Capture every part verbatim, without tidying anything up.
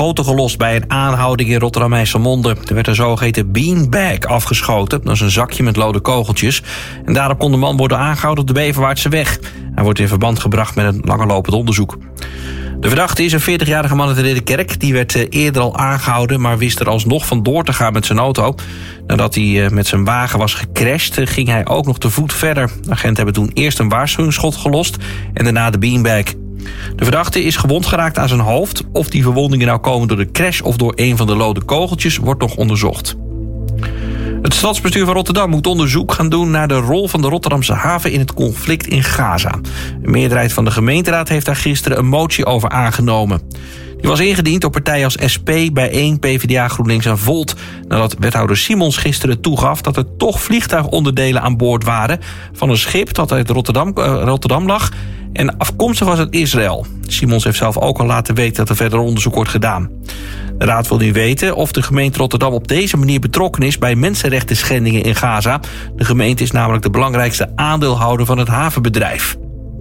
schoten gelost bij een aanhouding in Rotterdam-IJsselmonde. Er werd een zogeheten beanbag afgeschoten. Dat is een zakje met lode kogeltjes. En daarop kon de man worden aangehouden op de Beverwaardse weg. Hij wordt in verband gebracht met een langerlopend onderzoek. De verdachte is een veertigjarige man uit de Ridderkerk. Die werd eerder al aangehouden, maar wist er alsnog vandoor te gaan met zijn auto. Nadat hij met zijn wagen was gecrashed, ging hij ook nog te voet verder. De agenten hebben toen eerst een waarschuwingsschot gelost en daarna de beanbag. De verdachte is gewond geraakt aan zijn hoofd. Of die verwondingen nou komen door de crash of door een van de lode kogeltjes wordt nog onderzocht. Het stadsbestuur van Rotterdam moet onderzoek gaan doen naar de rol van de Rotterdamse haven in het conflict in Gaza. Een meerderheid van de gemeenteraad heeft daar gisteren een motie over aangenomen. Die was ingediend door partijen als S P, Bijeen, PvdA, GroenLinks en Volt. Nadat wethouder Simons gisteren toegaf dat er toch vliegtuigonderdelen aan boord waren van een schip dat uit Rotterdam, uh, Rotterdam lag en afkomstig was uit Israël. Simons heeft zelf ook al laten weten dat er verder onderzoek wordt gedaan. De raad wil nu weten of de gemeente Rotterdam op deze manier betrokken is bij mensenrechten schendingen in Gaza. De gemeente is namelijk de belangrijkste aandeelhouder van het havenbedrijf.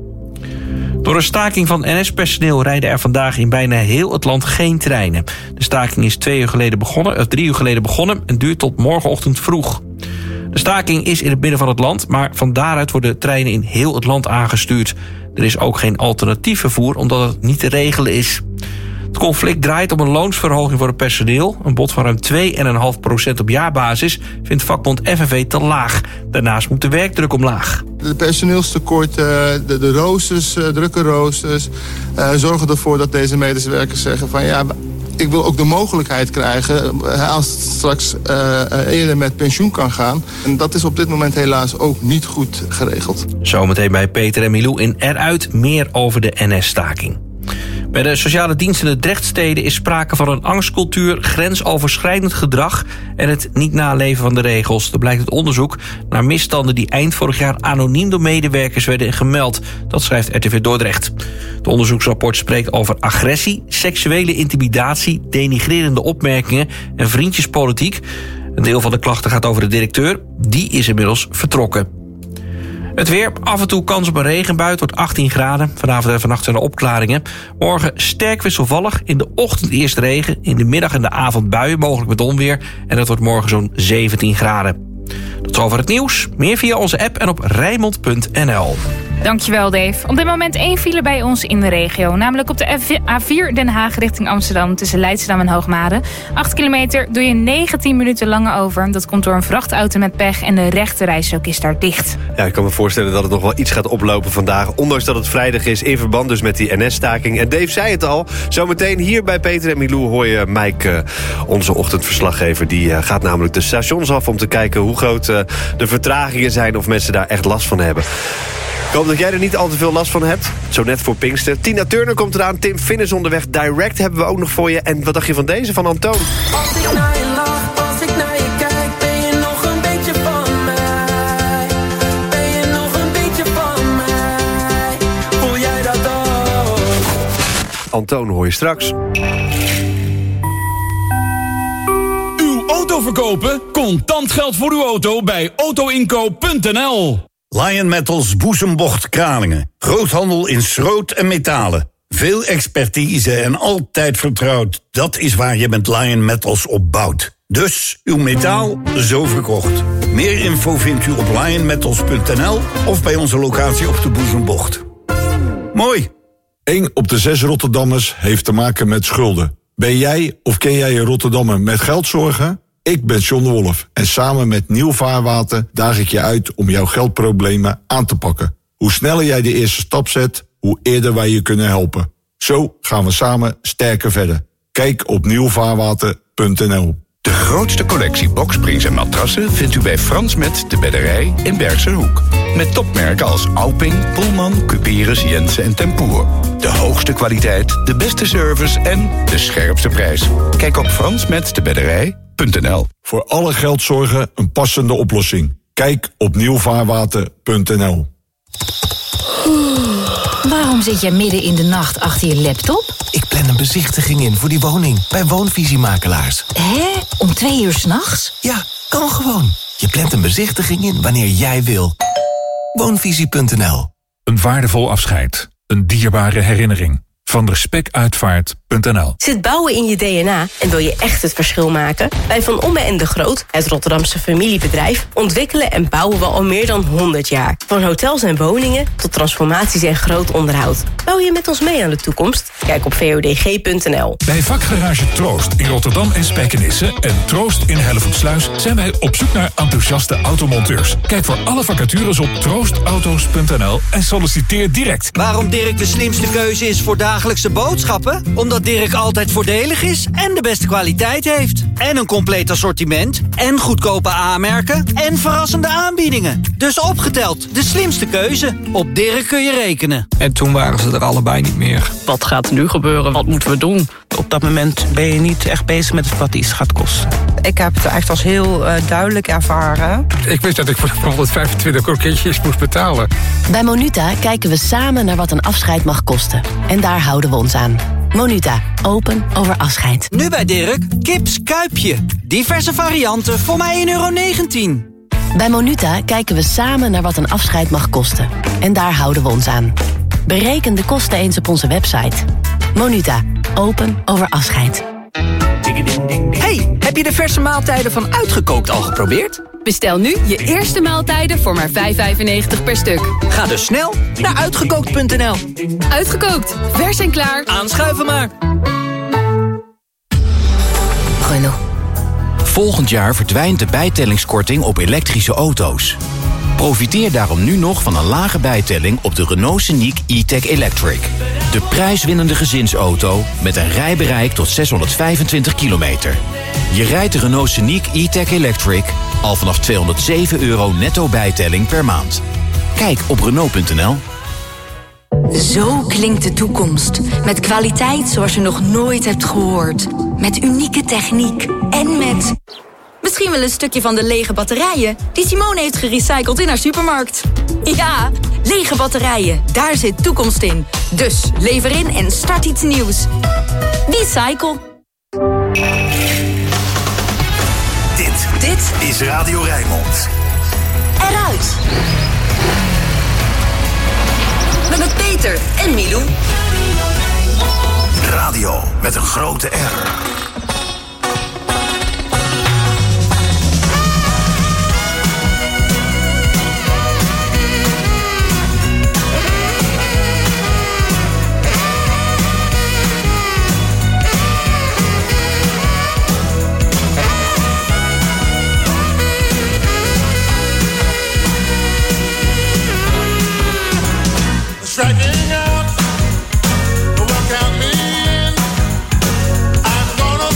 Door een staking van N S-personeel rijden er vandaag in bijna heel het land geen treinen. De staking is twee uur geleden begonnen, of drie uur geleden begonnen en duurt tot morgenochtend vroeg. De staking is in het midden van het land, maar van daaruit worden treinen in heel het land aangestuurd. Er is ook geen alternatief vervoer, omdat het niet te regelen is. Het conflict draait om een loonsverhoging voor het personeel. Een bod van ruim twee komma vijf procent op jaarbasis vindt vakbond F N V te laag. Daarnaast moet de werkdruk omlaag. De personeelstekorten, de, de roosters, drukke roosters, uh, zorgen ervoor dat deze medewerkers zeggen van ja, ik wil ook de mogelijkheid krijgen als het straks uh, eerder met pensioen kan gaan. En dat is op dit moment helaas ook niet goed geregeld. Zometeen bij Peter en Milou in Eruit meer over de N S-staking. Bij de sociale diensten in de Drechtsteden is sprake van een angstcultuur, grensoverschrijdend gedrag en het niet naleven van de regels. Dat blijkt uit onderzoek naar misstanden die eind vorig jaar anoniem door medewerkers werden gemeld. Dat schrijft R T V Dordrecht. Het onderzoeksrapport spreekt over agressie, seksuele intimidatie, denigrerende opmerkingen en vriendjespolitiek. Een deel van de klachten gaat over de directeur. Die is inmiddels vertrokken. Het weer, af en toe kans op een regenbui, tot achttien graden. Vanavond en vannacht zijn er opklaringen. Morgen sterk wisselvallig, in de ochtend eerst regen, in de middag en de avond buien, mogelijk met onweer. En dat wordt morgen zo'n zeventien graden. Tot zover het nieuws. Meer via onze app en op rijnmond punt n l. Dankjewel, Dave. Op dit moment één file bij ons in de regio. Namelijk op de A vier Den Haag richting Amsterdam tussen Leidschendam en Hoogmade. acht kilometer doe je negentien minuten langer over. Dat komt door een vrachtauto met pech en de rechterrijstrook is daar dicht. Ja, ik kan me voorstellen dat het nog wel iets gaat oplopen vandaag. Ondanks dat het vrijdag is, in verband dus met die N S-staking. En Dave zei het al, zometeen hier bij Peter en Milou hoor je Mike, onze ochtendverslaggever. Die gaat namelijk de stations af om te kijken hoe groot de vertragingen zijn of mensen daar echt last van hebben. Ik hoop dat jij er niet al te veel last van hebt. Zo net voor Pinkster. Tina Turner komt eraan. Tim Finn is onderweg. Direct hebben we ook nog voor je. En wat dacht je van deze van Antoon? Als ik naar je lach, als ik naar je kijk, ben je nog een beetje van mij? Ben je nog een beetje van mij? Voel jij dat ook? Antoon hoor je straks. Uw auto verkopen? Contant geld voor uw auto bij autoinkoop punt n l. Lion Metals Boezembocht Kralingen. Groothandel in schroot en metalen. Veel expertise en altijd vertrouwd. Dat is waar je met Lion Metals op bouwt. Dus uw metaal zo verkocht. Meer info vindt u op lion metals punt n l of bij onze locatie op de Boezembocht. Mooi. Eén op de zes Rotterdammers heeft te maken met schulden. Ben jij of ken jij een Rotterdammer met geldzorgen? Ik ben John de Wolf en samen met Nieuw Vaarwater daag ik je uit om jouw geldproblemen aan te pakken. Hoe sneller jij de eerste stap zet, hoe eerder wij je kunnen helpen. Zo gaan we samen sterker verder. Kijk op nieuw vaarwater punt n l. De grootste collectie boksprings en matrassen vindt u bij Frans Met de Bedderij in Bergserhoek. Met topmerken als Auping, Pullman, Cuperus, Jensen en Tempoer. De hoogste kwaliteit, de beste service en de scherpste prijs. Kijk op frans met de bedderij punt n l. Voor alle geldzorgen een passende oplossing. Kijk op nieuw vaarwater punt n l. Waarom zit jij midden in de nacht achter je laptop? Ik plan een bezichtiging in voor die woning bij Woonvisiemakelaars. Hé? Om twee uur 's nachts? Ja, kan gewoon. Je plant een bezichtiging in wanneer jij wil. Woonvisie punt n l. Een waardevol afscheid. Een dierbare herinnering. Van de Spek Uitvaart punt n l. Zit bouwen in je D N A en wil je echt het verschil maken? Bij Van Omme en de Groot, het Rotterdamse familiebedrijf, ontwikkelen en bouwen we al meer dan honderd jaar. Van hotels en woningen tot transformaties en groot onderhoud. Bouw je met ons mee aan de toekomst? Kijk op v o d g punt n l. Bij vakgarage Troost in Rotterdam en Spijkenisse en Troost in Hellevoetsluis zijn wij op zoek naar enthousiaste automonteurs. Kijk voor alle vacatures op troostauto's punt n l en solliciteer direct. Waarom Dirk de slimste keuze is voor dagelijkse boodschappen? Omdat Dirk altijd voordelig is en de beste kwaliteit heeft. En een compleet assortiment en goedkope aanmerken en verrassende aanbiedingen. Dus opgeteld, de slimste keuze. Op Dirk kun je rekenen. En toen waren ze er allebei niet meer. Wat gaat er nu gebeuren? Wat moeten we doen? Op dat moment ben je niet echt bezig met wat iets gaat kosten. Ik heb het echt als heel uh, duidelijk ervaren. Ik wist dat ik voor honderdvijfentwintig kroketjes moest betalen. Bij Monuta kijken we samen naar wat een afscheid mag kosten. En daar houden we ons aan. Monuta, open over afscheid. Nu bij Dirk, kips kuipje. Diverse varianten voor maar één euro negentien. Bij Monuta kijken we samen naar wat een afscheid mag kosten. En daar houden we ons aan. Bereken de kosten eens op onze website. Monuta, open over afscheid. Hey, heb je de verse maaltijden van Uitgekookt al geprobeerd? Bestel nu je eerste maaltijden voor maar vijf vijfennegentig per stuk. Ga dus snel naar uitgekookt punt n l. Uitgekookt, vers en klaar. Aanschuiven maar. Renault. Volgend jaar verdwijnt de bijtellingskorting op elektrische auto's. Profiteer daarom nu nog van een lage bijtelling op de Renault Scenic E-Tech Electric. De prijswinnende gezinsauto met een rijbereik tot zeshonderdvijfentwintig kilometer. Je rijdt de Renault Scenic E-Tech Electric al vanaf tweehonderdzeven euro netto bijtelling per maand. Kijk op Renault punt n l. Zo klinkt de toekomst. Met kwaliteit zoals je nog nooit hebt gehoord. Met unieke techniek en met... misschien wel een stukje van de lege batterijen die Simone heeft gerecycled in haar supermarkt. Ja, lege batterijen, daar zit toekomst in. Dus lever in en start iets nieuws. Recycle. Dit, dit is Radio Rijnmond. Eruit. Met Peter en Milou. Radio met een grote R. Striking out, the workout in. I'm gonna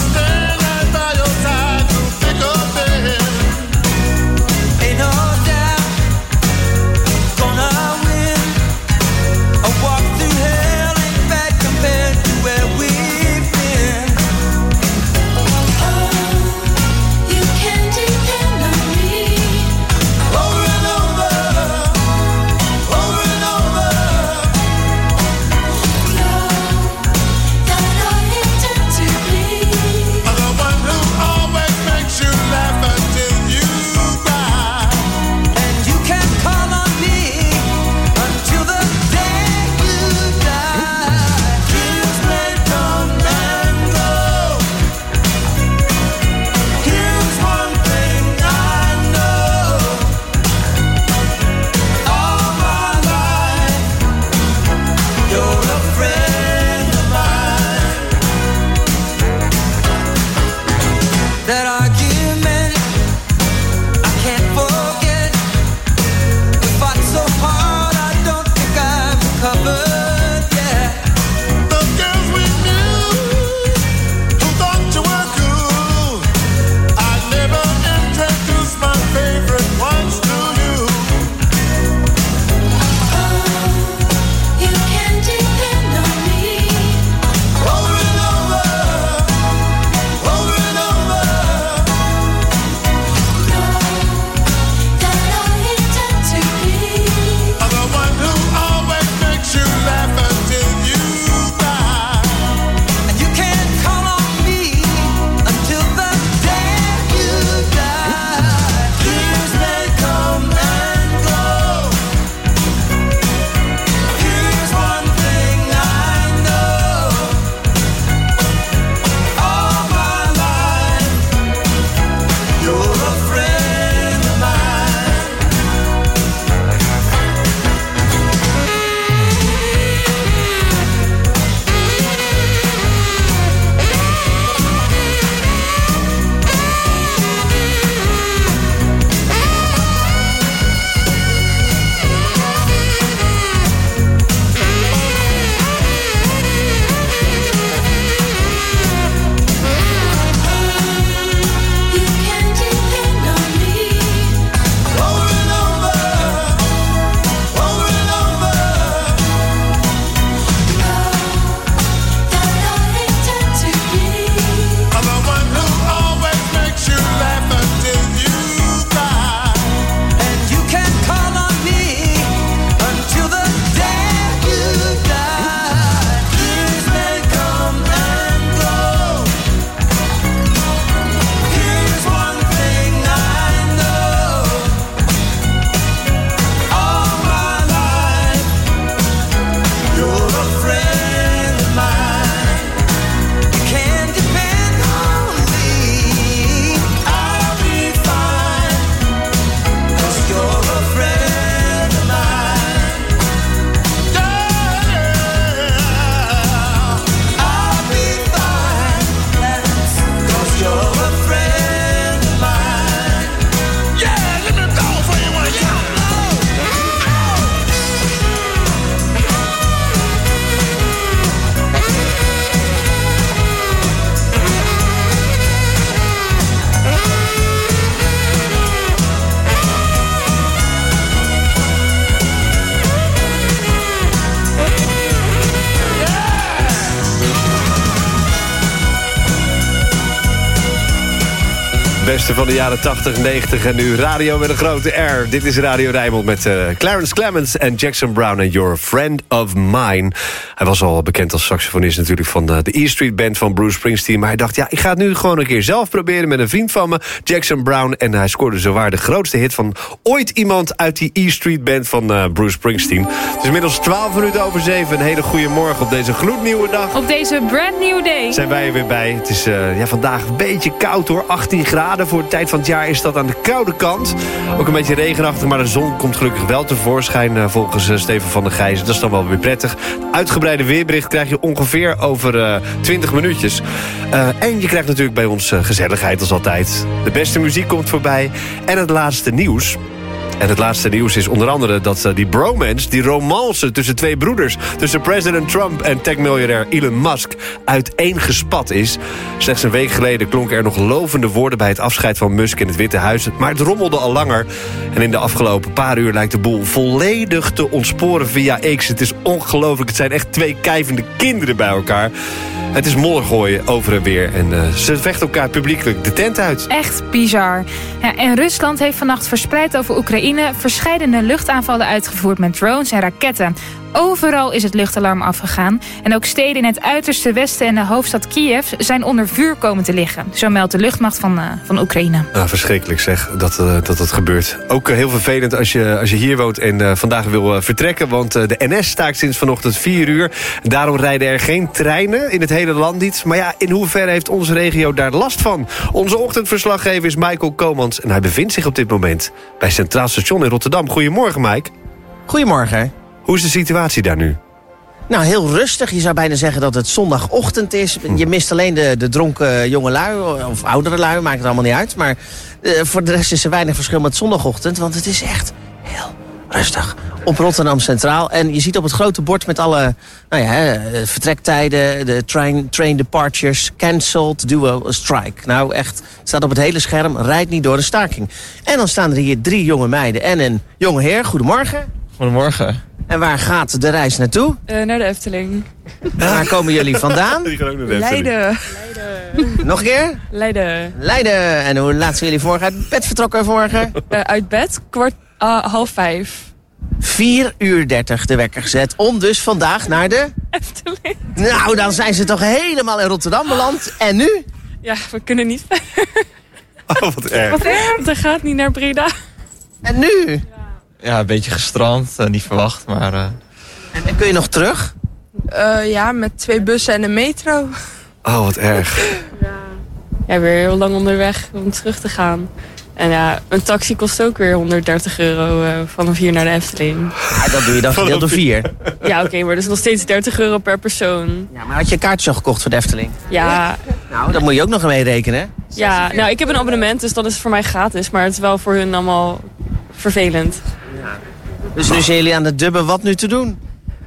Beste van de jaren tachtig, negentig en nu radio met een grote R. Dit is Radio Rijnmond met uh, Clarence Clemens en Jackson Browne en You're a Friend of Mine. Hij was al bekend als saxofonist natuurlijk van de, de E Street Band van Bruce Springsteen. Maar hij dacht, ja, ik ga het nu gewoon een keer zelf proberen met een vriend van me, Jackson Browne. En hij scoorde zowaar de grootste hit van ooit iemand uit die E Street Band van uh, Bruce Springsteen. Het is inmiddels twaalf minuten over zeven. Een hele goede morgen op deze gloednieuwe dag. Op deze brand new day. Zijn wij er weer bij. Het is uh, ja, vandaag een beetje koud hoor, achttien graden. Voor de tijd van het jaar is dat aan de koude kant. Ook een beetje regenachtig, maar de zon komt gelukkig wel tevoorschijn uh, volgens uh, Steven van der Gijzen. Dat is dan wel weer prettig. Uitgebreide weerbericht krijg je ongeveer over uh, twintig minuutjes. Uh, en je krijgt natuurlijk bij ons uh, gezelligheid als altijd. De beste muziek komt voorbij. En het laatste nieuws. En het laatste nieuws is onder andere dat uh, die bromance, die romance tussen twee broeders, tussen president Trump en techmiljardair Elon Musk, uiteengespat is. Slechts een week geleden klonken er nog lovende woorden bij het afscheid van Musk in het Witte Huis. Maar het rommelde al langer. En in de afgelopen paar uur lijkt de boel volledig te ontsporen via X. Het is ongelooflijk. Het zijn echt twee kijvende kinderen bij elkaar. Het is modder gooien over en weer. En uh, ze vechten elkaar publiekelijk de tent uit. Echt bizar. Ja, en Rusland heeft vannacht verspreid over Oekraïne verscheidene luchtaanvallen uitgevoerd met drones en raketten. Overal is het luchtalarm afgegaan. En ook steden in het uiterste westen en de hoofdstad Kiev zijn onder vuur komen te liggen. Zo meldt de luchtmacht van, uh, van Oekraïne. Nou, verschrikkelijk zeg, dat uh, dat, dat gebeurt. Ook uh, heel vervelend als je, als je hier woont en uh, vandaag wil uh, vertrekken. Want uh, de N S staakt sinds vanochtend vier uur. Daarom rijden er geen treinen in het hele land niet. Maar ja, in hoeverre heeft onze regio daar last van? Onze ochtendverslaggever is Michael Komans. En hij bevindt zich op dit moment bij Centraal Station in Rotterdam. Goedemorgen, Mike. Goedemorgen. Hoe is de situatie daar nu? Nou, heel rustig. Je zou bijna zeggen dat het zondagochtend is. Je mist alleen de, de dronken jongelui of oudere lui, maakt het allemaal niet uit. Maar uh, voor de rest is er weinig verschil met zondagochtend, want het is echt heel rustig. Op Rotterdam Centraal. En je ziet op het grote bord met alle nou ja, vertrektijden, de train, train departures, cancelled, duo strike. Nou echt, het staat op het hele scherm, rijdt niet door de staking. En dan staan er hier drie jonge meiden en een jonge heer. Goedemorgen. Goedemorgen. En waar gaat de reis naartoe? Uh, naar de Efteling. En waar komen jullie vandaan? Die gaan ook naar de Efteling. Leiden. Leiden. Nog een keer? Leiden. Leiden. En hoe laat zijn jullie vorige uit bed vertrokken vanmorgen? Uh, uit bed? Kwart, uh, half vijf. vier uur dertig de wekker gezet om dus vandaag naar de... Efteling. Nou, dan zijn ze toch helemaal in Rotterdam beland. En nu? Ja, we kunnen niet verder. Oh, wat erg. Wat erg. Dat gaat niet naar Breda. En nu? Ja, een beetje gestrand. Uh, niet verwacht, maar... Uh... En, en kun je nog terug? Uh, ja, met twee bussen en een metro. Oh, wat erg. Ja. Ja, weer heel lang onderweg om terug te gaan. En ja, een taxi kost ook weer honderddertig euro uh, vanaf hier naar de Efteling. Ja, dat doe je dan gedeeld door vier. Ja, oké, okay, maar dat is nog steeds dertig euro per persoon. Ja, maar had je een kaartje al gekocht voor de Efteling? Ja. Nou, dat moet je ook nog mee rekenen. Ja, nou, ik heb een abonnement, dus dan is het voor mij gratis. Maar het is wel voor hun allemaal vervelend. Ja. Dus nu zijn jullie aan het dubben wat nu te doen?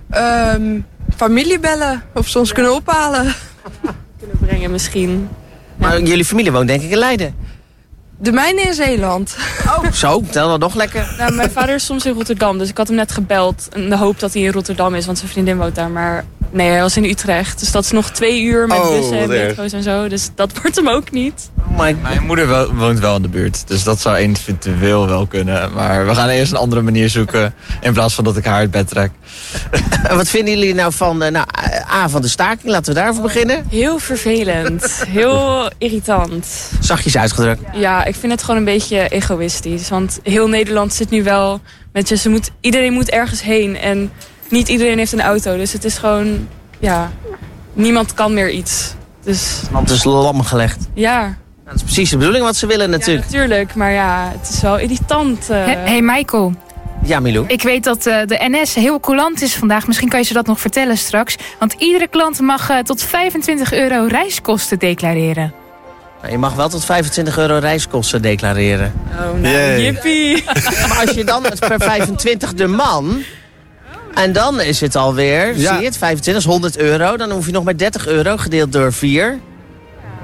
Um, familie bellen, of ze ons kunnen ophalen. Kunnen brengen misschien. Maar ja. Jullie familie woont denk ik in Leiden? De mijne in Zeeland. Oh, zo, tel dat nog lekker. Nou, mijn vader is soms in Rotterdam, dus ik had hem net gebeld. In de hoop dat hij in Rotterdam is, want zijn vriendin woont daar. Maar nee, hij was in Utrecht. Dus dat is nog twee uur met oh, bussen en metro's en zo. Dus dat wordt hem ook niet. Oh my... Mijn moeder woont wel in de buurt, dus dat zou eventueel wel kunnen. Maar we gaan eerst een andere manier zoeken, in plaats van dat ik haar uit bed trek. Wat vinden jullie nou van, nou, A, van de staking? Laten we daarvoor beginnen. Heel vervelend. Heel irritant. Zachtjes uitgedrukt. Ja, ik vind het gewoon een beetje egoïstisch. Want heel Nederland zit nu wel met je, ze moet, iedereen moet ergens heen. En niet iedereen heeft een auto. Dus het is gewoon, ja, niemand kan meer iets. Dus... Want het is lam gelegd. Ja. Dat is precies de bedoeling wat ze willen natuurlijk. Ja, natuurlijk. Maar ja, het is wel irritant. Uh... Hé, hey Michael. Ja, Milou. Ik weet dat uh, de N S heel coulant is vandaag. Misschien kan je ze dat nog vertellen straks. Want iedere klant mag uh, tot vijfentwintig euro reiskosten declareren. Nou, je mag wel tot vijfentwintig euro reiskosten declareren. Oh, nou, yeah. Jippie. Maar als je dan per vijfentwintig de man... En dan is het alweer, ja. Zie je het, vijfentwintig is honderd euro. Dan hoef je nog maar dertig euro gedeeld door vier.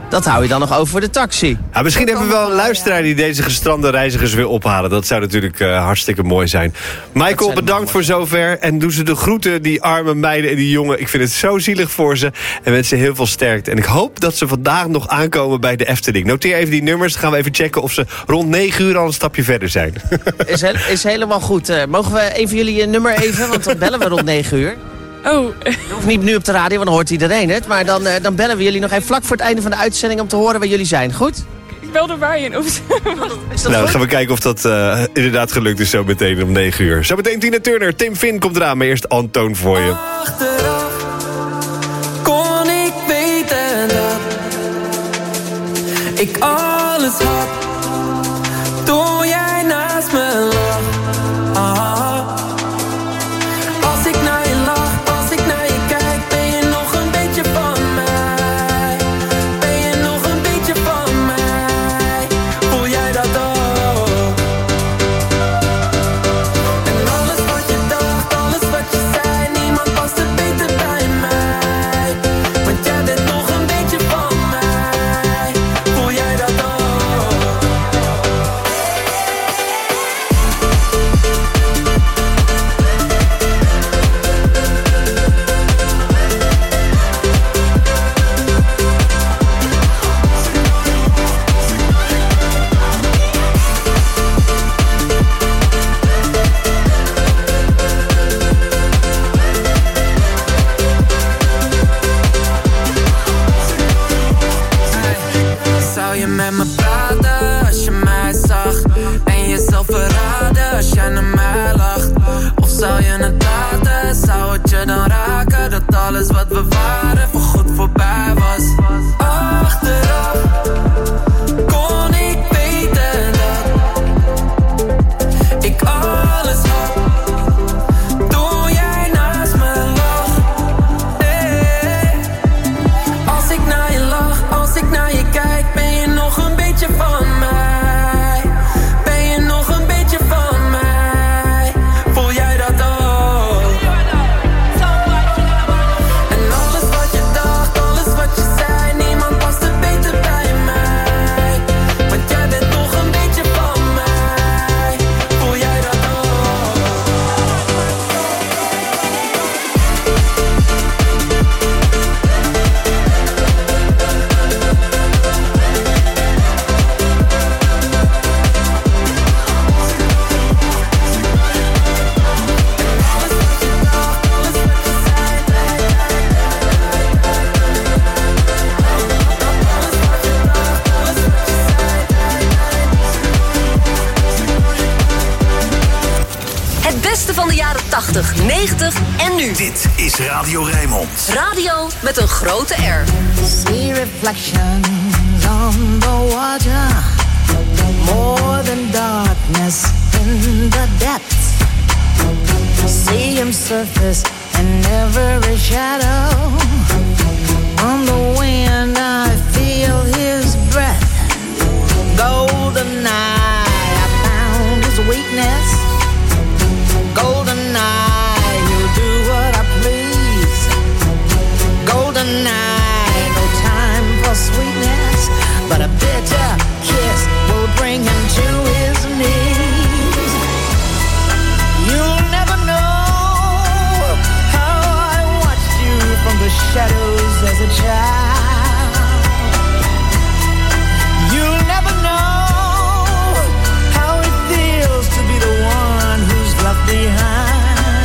Dat hou je dan nog over voor de taxi. Ja, misschien hebben we wel een luisteraar die deze gestrande reizigers wil ophalen. Dat zou natuurlijk uh, hartstikke mooi zijn. Michael, bedankt voor zover. En doen ze de groeten, die arme meiden en die jongen. Ik vind het zo zielig voor ze. En wens ze heel veel sterkte. En ik hoop dat ze vandaag nog aankomen bij de Efteling. Noteer even die nummers. Dan gaan we even checken of ze rond negen uur al een stapje verder zijn. Is, he- is helemaal goed. Uh, mogen we een van jullie een nummer even? Want dan bellen we rond negen uur. Oh. Je hoeft niet nu op de radio, want dan hoort iedereen het. Maar dan, uh, dan bellen we jullie nog even vlak voor het einde van de uitzending om te horen waar jullie zijn. Goed? Ik bel erbij in. Of... Is dat nou, dan goed? gaan we kijken of dat uh, inderdaad gelukt is zo meteen om negen uur. Zo meteen Tina Turner, Tim Finn komt eraan. Maar eerst Antoon voor je. Achteraf kon ik weten dat ik alles had toen jij naast me lag. Ah. Als ik naar je lach, als ik naar je kijk, ben je nog een beetje van mij. Ben je nog een beetje van mij. Voel jij dat ook? En alles wat je dacht, alles wat je zei, niemand past er beter bij mij. Want jij bent nog een beetje van mij. Voel jij dat ook? Zou je met me praten als je mij zag? En jezelf verraden als jij naar mij lacht? Of zou je het laten? Zou het je dan raken dat alles wat we waren voorgoed voorbij was? Achteraf kon ik weten dat ik alles had toen jij naast me lag. Hey. Als ik naar je lach, als ik naar je kijk, ben je nog een beetje van mij. Ben je nog een beetje van mij. Voel jij dat ook? En alles wat je dacht, alles wat je zei, niemand past er beter bij mij. Want jij bent nog een beetje van mij. Voel jij dat ook? Het beste van de jaren tachtig, negentig en nu. Dit is Radio Rijnmond. Radio met een grote R. See reflections on the water, more than darkness in the depths. See him surface in every shadow. On the wind I feel his breath. Golden eye, I found his weakness. Golden eye, he'll do what I please. Golden eye, no time for sweetness, but a bitter kiss will bring him to his knees. You'll never know how I watched you from the shadows as a child. You'll never know how it feels to be the one who's left behind.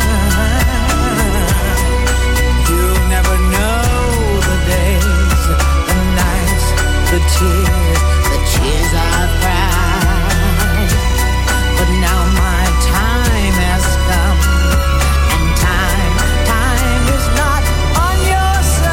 You'll never know the days, the nights, the tears, the tears I've cried. But now my time has come, and time, time is not on your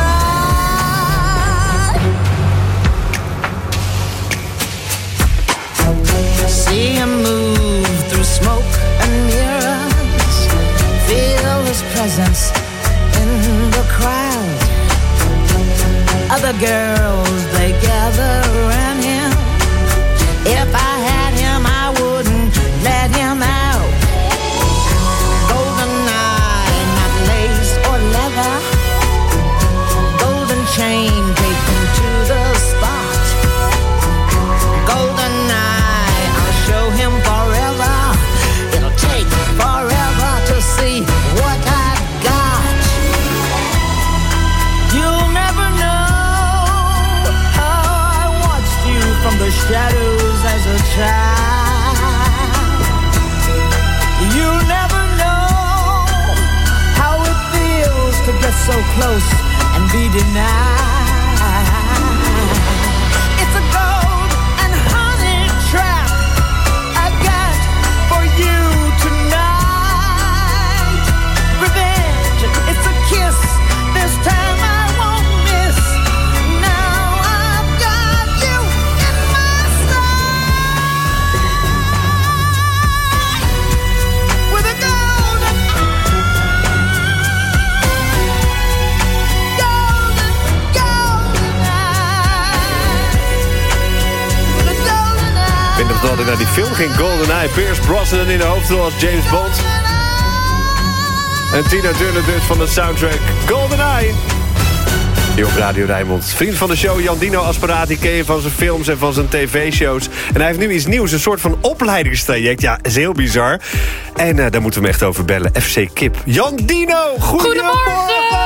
side. See him move through smoke and mirrors, feel his presence in the crowd. Other girls, they gather around him. If so close and be denied. It's a gold and honey trap I got for you tonight. Revenge, it's a kiss. This time I won't miss. Now I've got you in my sight. With a golden, golden, golden eye. With a golden eye. Ik weet nog dat ik naar die film ging, GoldenEye. Pierce Brosnan in de hoofdrol als James Bond. En Tina Turner dus van de soundtrack GoldenEye. Hier op Radio Rijnmond. Vriend van de show, Jan Dino Asperati, ken je van zijn films en van zijn tv-shows. En hij heeft nu iets nieuws, een soort van opleidingstraject. Ja, is heel bizar. En uh, daar moeten we hem echt over bellen. F C Kip. Jan Dino, goedemorgen!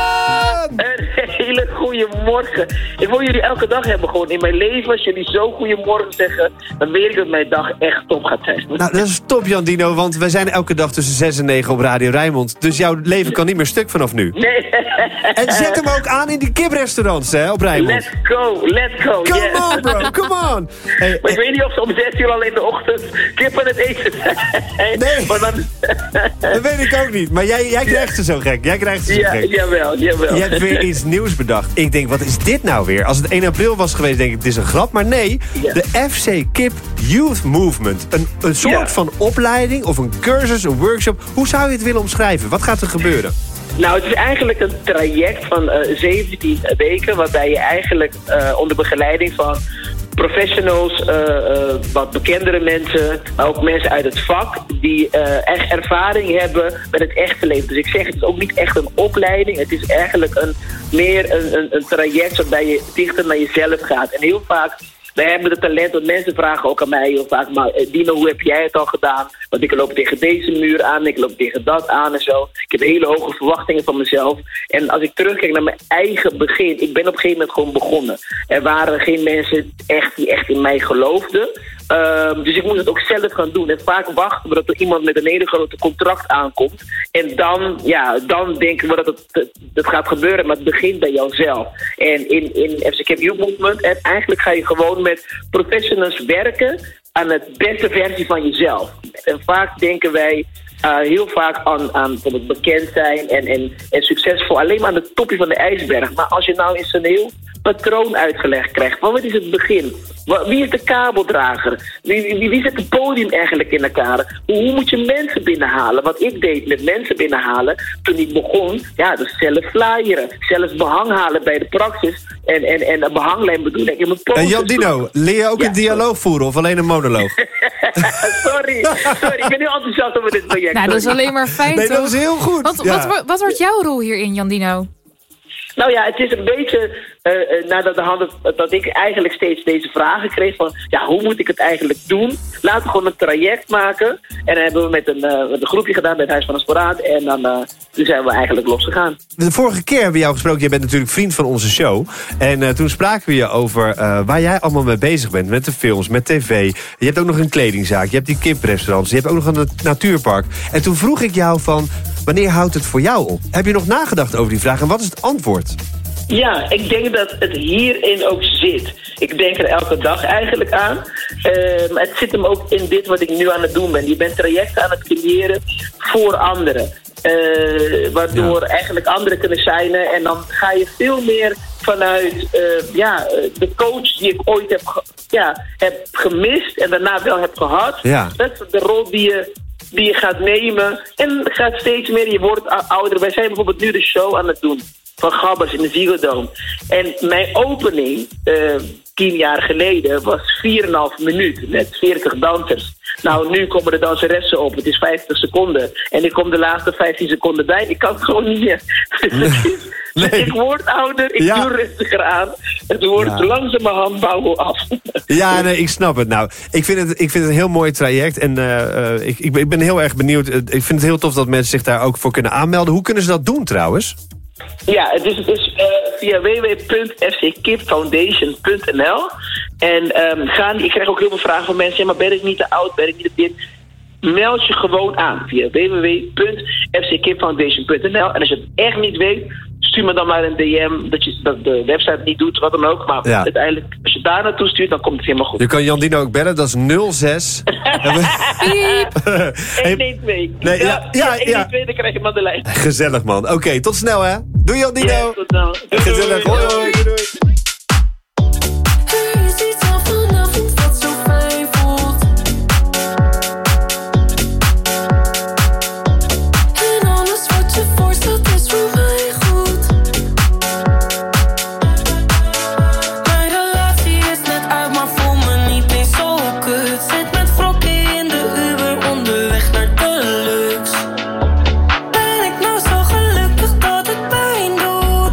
Een hele goede morgen. Ik wil jullie elke dag hebben gewoon in mijn leven. Als jullie zo goedemorgen zeggen, dan weet ik dat mijn dag echt top gaat zijn. Nou, dat is top, Jan Dino, want wij zijn elke dag tussen zes en negen op Radio Rijnmond. Dus jouw leven kan niet meer stuk vanaf nu. Nee. En zet hem ook aan in die kiprestaurants, hè, op Rijnmond. Let's go, let's go. Come yes. on, bro, come on. Hey, maar ik hey. weet niet of ze om zes uur al in de ochtend kip aan het eten zijn. Nee, maar dan... dat weet ik ook niet. Maar jij, jij krijgt ze zo gek. Jij krijgt ze zo ja, gek. Jawel, jawel. Je hebt weer iets nieuws bedacht. Ik denk, wat is dit nou weer? Als het één april was geweest, denk ik, het is een grap. Maar nee, ja. De F C Kip Youth Movement. Een, een soort ja. van opleiding of een cursus, een workshop. Hoe zou je het willen omschrijven? Wat gaat er gebeuren? Nou, het is eigenlijk een traject van uh, zeventien weken... waarbij je eigenlijk uh, onder begeleiding van professionals, uh, uh, wat bekendere mensen... maar ook mensen uit het vak die uh, echt ervaring hebben met het echte leven. Dus ik zeg, het is ook niet echt een opleiding. Het is eigenlijk een, meer een, een, een traject waarbij je dichter naar jezelf gaat. En heel vaak... Wij hebben het talent, want mensen vragen ook aan mij heel vaak... maar Dino, hoe heb jij het al gedaan? Want ik loop tegen deze muur aan, ik loop tegen dat aan en zo. Ik heb hele hoge verwachtingen van mezelf. En als ik terugkijk naar mijn eigen begin... ik ben op een gegeven moment gewoon begonnen. Er waren geen mensen echt die echt in mij geloofden... Um, dus ik moet het ook zelf gaan doen. En vaak wachten we dat er iemand met een hele grote contract aankomt. En dan, ja, dan denken we dat het, het, het gaat gebeuren. Maar het begint bij jouzelf. En in, in F C Kip Youth Movement, en eigenlijk ga je gewoon met professionals werken aan de beste versie van jezelf. En vaak denken wij uh, heel vaak aan, aan bijvoorbeeld bekend zijn en, en, en succesvol. Alleen maar aan het topje van de ijsberg. Maar als je nou eens een heel patroon uitgelegd krijgt. Van wat is het begin? Wie is de kabeldrager? Wie, wie, wie zet het podium eigenlijk in elkaar? Hoe, hoe moet je mensen binnenhalen? Wat ik deed met mensen binnenhalen toen ik begon, ja, dus zelf flyeren, zelf behang halen bij de praxis en, en, en een behanglijn bedoel ik in mijn post. En Jan Dino, leer je ook ja. een dialoog voeren of alleen een monoloog? sorry, sorry, ik ben heel enthousiast over dit project. Nou, dat is alleen maar fijn, nee, toch? Dat is heel goed. Wat, ja. wat, wat wordt jouw rol hierin, Jan Dino? Nou ja, het is een beetje uh, nadat de hand dat ik eigenlijk steeds deze vragen kreeg van, ja, hoe moet ik het eigenlijk doen? Laten we gewoon een traject maken. En dan hebben we met een, uh, met een groepje gedaan bij het Huis van Asporaat. En dan uh, toen zijn we eigenlijk losgegaan. De vorige keer hebben we jou gesproken. Jij bent natuurlijk vriend van onze show. En uh, toen spraken we je over uh, waar jij allemaal mee bezig bent. Met de films, met tv. Je hebt ook nog een kledingzaak. Je hebt die kiprestaurants. Je hebt ook nog een natuurpark. En toen vroeg ik jou van, wanneer houdt het voor jou op? Heb je nog nagedacht over die vraag? En wat is het antwoord? Ja, ik denk dat het hierin ook zit. Ik denk er elke dag eigenlijk aan. Uh, maar het zit hem ook in dit wat ik nu aan het doen ben. Je bent trajecten aan het creëren voor anderen. Uh, waardoor ja. eigenlijk anderen kunnen shinen. En dan ga je veel meer vanuit uh, ja, de coach die ik ooit heb, ge- ja, heb gemist en daarna wel heb gehad. Ja. Dat is de rol die je, die je gaat nemen. En het gaat steeds meer, je wordt ouder. Wij zijn bijvoorbeeld nu de show aan het doen van Gabbers in de Ziggo Dome. En mijn opening, uh, tien jaar geleden, was vier komma vijf minuut met veertig dansers. Nou, nu komen de danseressen op. Het is vijftig seconden. En ik kom de laatste vijftien seconden bij. Ik kan het gewoon niet meer. Nee. Dus ik word ouder, ik ja. doe rustiger aan. Het wordt ja. langzamerhand bouwen af. Ja, nee, ik snap het. Nou, ik vind het, ik vind het een heel mooi traject. En uh, ik, ik ben heel erg benieuwd. Ik vind het heel tof dat mensen zich daar ook voor kunnen aanmelden. Hoe kunnen ze dat doen trouwens? Ja, het is, het is uh, via w w w punt f c kip foundation punt n l. En um, gaan, ik krijg ook heel veel vragen van mensen. Ja, maar ben ik niet te oud? Ben ik niet te dit? Meld je gewoon aan via w w w punt f c kip foundation punt n l. En als je het echt niet weet, stuur me dan maar een D M dat je dat de website niet doet, wat dan ook. Maar Ja. uiteindelijk, als je daar naartoe stuurt, dan komt het helemaal goed. Je kan Jan Dino ook bellen, dat is nul zes. één één twee. Nee, ja, ja, ja. één één twee, dan krijg je hem aan de lijn. Gezellig, man. Oké, okay, tot snel, hè. Doei, Jan Dino. Ja, tot snel. Doei, Gezellig. doei. Hoi, hoi. Doei, doei. Er is iets aan vanavond wat zo fijn voelt. En alles wat je voorstelt is voor mij goed. Mijn relatie is net uit, maar voel me niet eens zo kut. Zit met wrokkie in de Uber onderweg naar Deluxe. Ben ik nou zo gelukkig dat het pijn doet?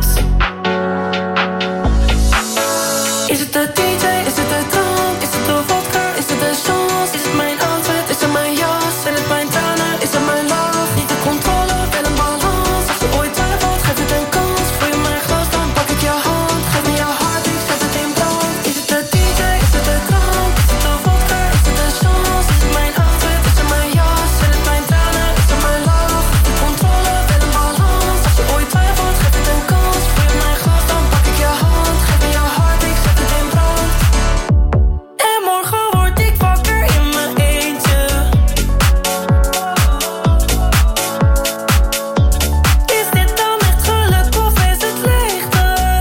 Is het de D J? Is het de drank? Is het de vodka? Is het de chance? Is het mijn outfit? Is het mijn jas? Zijn het mijn tranen? Is het mijn lach? Niet de controle, wel een balans. Als je ooit twijfelt, geef het een kans. Vul je mijn glas, dan pak ik je hand. Geef me je hart, ik zet het in brand. Is het de D J? Is het de drank? Is het de vodka? Is het de chance? Is het mijn outfit? Is het mijn jas? Zijn het mijn tranen? Is het mijn lach? Niet de controle, wel een balans. Als je ooit twijfelt, geef het een kans. Vul je mijn glas, dan pak ik je hand. Geef me je hart, ik zet het in brand. En morgen word ik wakker in mijn eentje. Is dit dan echt geluk of is het leegte?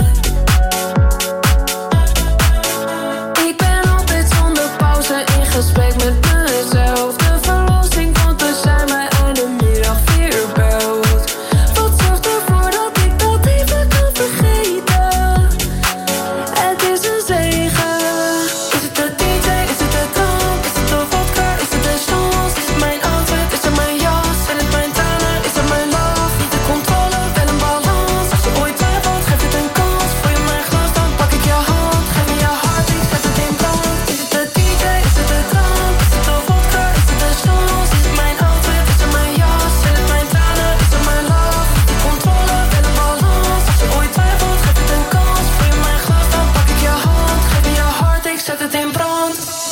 Ik ben altijd zonder pauze in gesprek met mezelf. De verlossing komt dus zijn mij aan de middag weer belt. Wat zorgt ervoor dat ik dat even kan vergeten? Het is een zegen. Is het de D J? Is het de drank? Is het de vodka? Is het de chance? Is het mijn outfit? Is het mijn jas? Zijn het mijn tranen? Is het mijn lach? Niet de controle, wel een balans. Als je ooit twijfelt, geef het een kans. Vul je mijn glas, dan pak ik je hand. Geef me je hart, ik zet het in brand. Is het de D J? Is het de drank? Is het de vodka? Is het de chance? Is het mijn outfit? Is het mijn jas? Zijn het mijn tranen? Is het mijn lach? Niet de controle, wel een balans. Als je ooit twijfelt, geef het een kans. Vul je mijn glas, dan pak ik je hand. Geef me je hart, ik zet het in brand.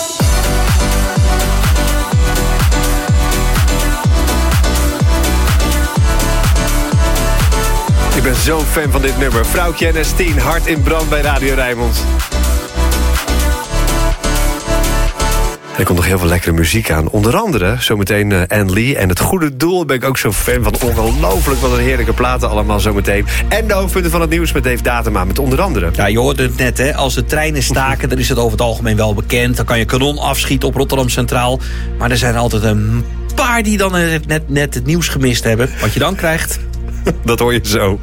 Ik ben zo fan van dit nummer. Vrouwtje N S tien, hard in brand bij Radio Rijnmond. Er komt nog heel veel lekkere muziek aan. Onder andere zometeen uh, Anne Lee en Het Goede Doel. Ben ik ook zo fan van. Ongelooflijk wat een heerlijke platen allemaal zometeen. En de hoofdpunten van het nieuws met Dave Datema. Met onder andere... Ja, je hoorde het net, hè. Als de treinen staken, dan is het over het algemeen wel bekend. Dan kan je kanon afschieten op Rotterdam Centraal. Maar er zijn altijd een paar die dan net, net het nieuws gemist hebben. Wat je dan krijgt... Dat hoor je zo.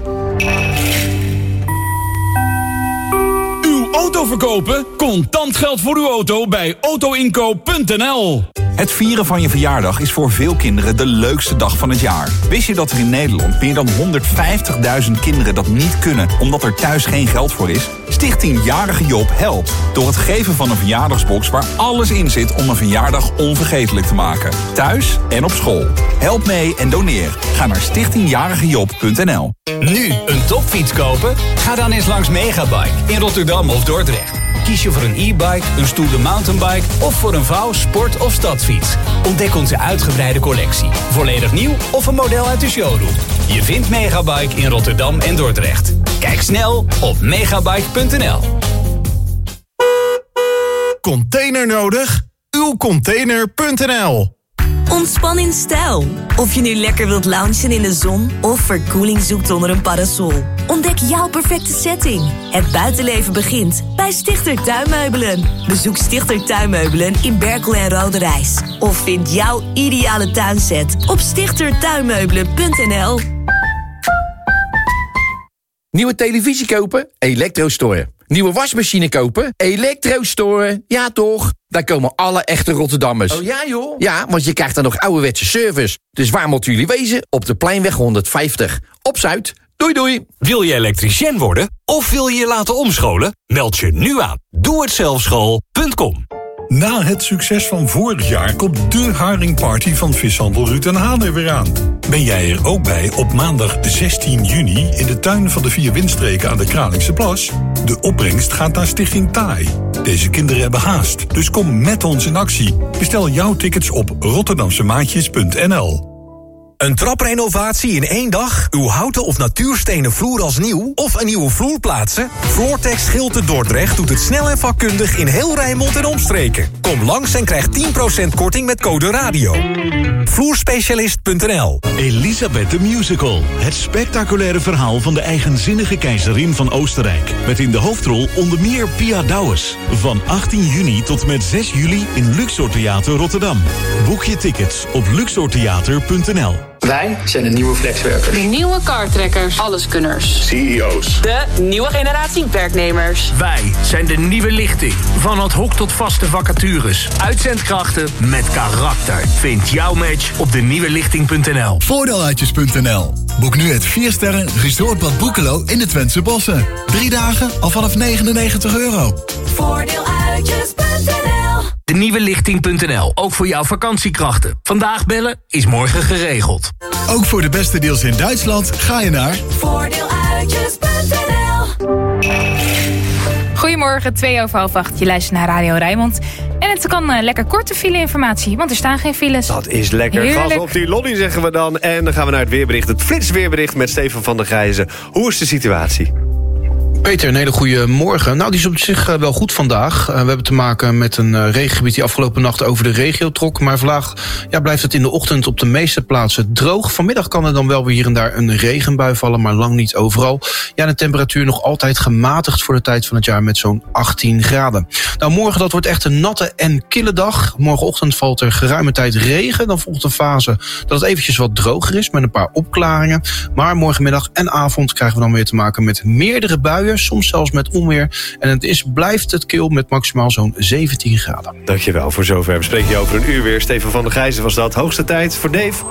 Uw auto verkopen? Contant geld voor uw auto bij autoinkoop punt n l. Het vieren van je verjaardag is voor veel kinderen de leukste dag van het jaar. Wist je dat er in Nederland meer dan honderdvijftigduizend kinderen dat niet kunnen omdat er thuis geen geld voor is? Stichting Jarige Job helpt door het geven van een verjaardagsbox waar alles in zit om een verjaardag onvergetelijk te maken. Thuis en op school. Help mee en doneer. Ga naar stichting jarige job punt n l. Nu een topfiets kopen? Ga dan eens langs Megabike in Rotterdam of Dordrecht. Kies je voor een e-bike, een stoere mountainbike of voor een vouw, sport- of stadsfiets? Ontdek onze uitgebreide collectie. Volledig nieuw of een model uit de showroom. Je vindt Megabike in Rotterdam en Dordrecht. Kijk snel op megabike punt n l. Container nodig? uw container punt n l. Ontspan in stijl. Of je nu lekker wilt loungen in de zon of verkoeling zoekt onder een parasol. Ontdek jouw perfecte setting. Het buitenleven begint bij Stichter Tuinmeubelen. Bezoek Stichter Tuinmeubelen in Berkel en Roderijs. Of vind jouw ideale tuinset op stichter tuinmeubelen punt n l. Nieuwe televisie kopen? Elektrostore. Nieuwe wasmachine kopen? Elektrostore. Ja toch? Daar komen alle echte Rotterdammers. Oh ja joh? Ja, want je krijgt dan nog ouderwetse service. Dus waar moeten jullie wezen? Op de Pleinweg honderdvijftig. Op Zuid. Doei doei. Wil je elektricien worden? Of wil je je laten omscholen? Meld je nu aan. doe het zelf school punt com. Na het succes van vorig jaar komt de haringparty van vishandel Ruud en Haan er weer aan. Ben jij er ook bij op maandag zestien juni in de tuin van de vier windstreken aan de Kralingse Plas? De opbrengst gaat naar Stichting T A I. Deze kinderen hebben haast, dus kom met ons in actie. Bestel jouw tickets op rotterdamsemaatjes punt n l. Een traprenovatie in één dag? Uw houten of natuurstenen vloer als nieuw? Of een nieuwe vloer plaatsen? Floortex Schilte Dordrecht doet het snel en vakkundig in heel Rijnmond en omstreken. Kom langs en krijg tien procent korting met code radio. Vloerspecialist punt n l. Elisabeth the Musical. Het spectaculaire verhaal van de eigenzinnige keizerin van Oostenrijk. Met in de hoofdrol onder meer Pia Douwes. Van achttien juni tot met zes juli in Luxor Theater Rotterdam. Boek je tickets op luxor theater punt n l. Wij zijn de nieuwe flexwerkers. De nieuwe kartrekkers. Alleskunners. C E O's. De nieuwe generatie werknemers. Wij zijn de nieuwe lichting. Van ad hoc tot vaste vacatures. Uitzendkrachten met karakter. Vind jouw match op de nieuwe lichting punt n l. Voordeeluitjes punt n l. Boek nu het vier sterren Resortbad Boekelo in de Twentse Bossen. Drie dagen al vanaf negenennegentig euro. Voordeeluitjes punt n l. De nieuwe lichting punt n l. Ook voor jouw vakantiekrachten. Vandaag bellen is morgen geregeld. Ook voor de beste deals in Duitsland ga je naar Voordeeluitjes punt n l. Goedemorgen, twee over half acht. Je luistert naar Radio Rijnmond. En het kan uh, lekker korte file-informatie, want er staan geen files. Dat is lekker. Heerlijk. Gas op die lolly, zeggen we dan. En dan gaan we naar het weerbericht. Het flitsweerbericht met Stefan van der Gijzen. Hoe is de situatie? Peter, een hele goede morgen. Nou, die is op zich uh, wel goed vandaag. Uh, we hebben te maken met een uh, regengebied die afgelopen nacht over de regio trok. Maar vandaag ja, blijft het in de ochtend op de meeste plaatsen droog. Vanmiddag kan er dan wel weer hier en daar een regenbui vallen, maar lang niet overal. Ja, de temperatuur nog altijd gematigd voor de tijd van het jaar met zo'n achttien graden. Nou, morgen dat wordt echt een natte en kille dag. Morgenochtend valt er geruime tijd regen. Dan volgt een fase dat het eventjes wat droger is met een paar opklaringen. Maar morgenmiddag en avond krijgen we dan weer te maken met meerdere buien. Soms zelfs met onweer. En het is, blijft het kil met maximaal zo'n zeventien graden. Dankjewel voor zover. We spreken je over een uur weer. Stefan van der Gijzen was dat. Hoogste tijd voor Dave.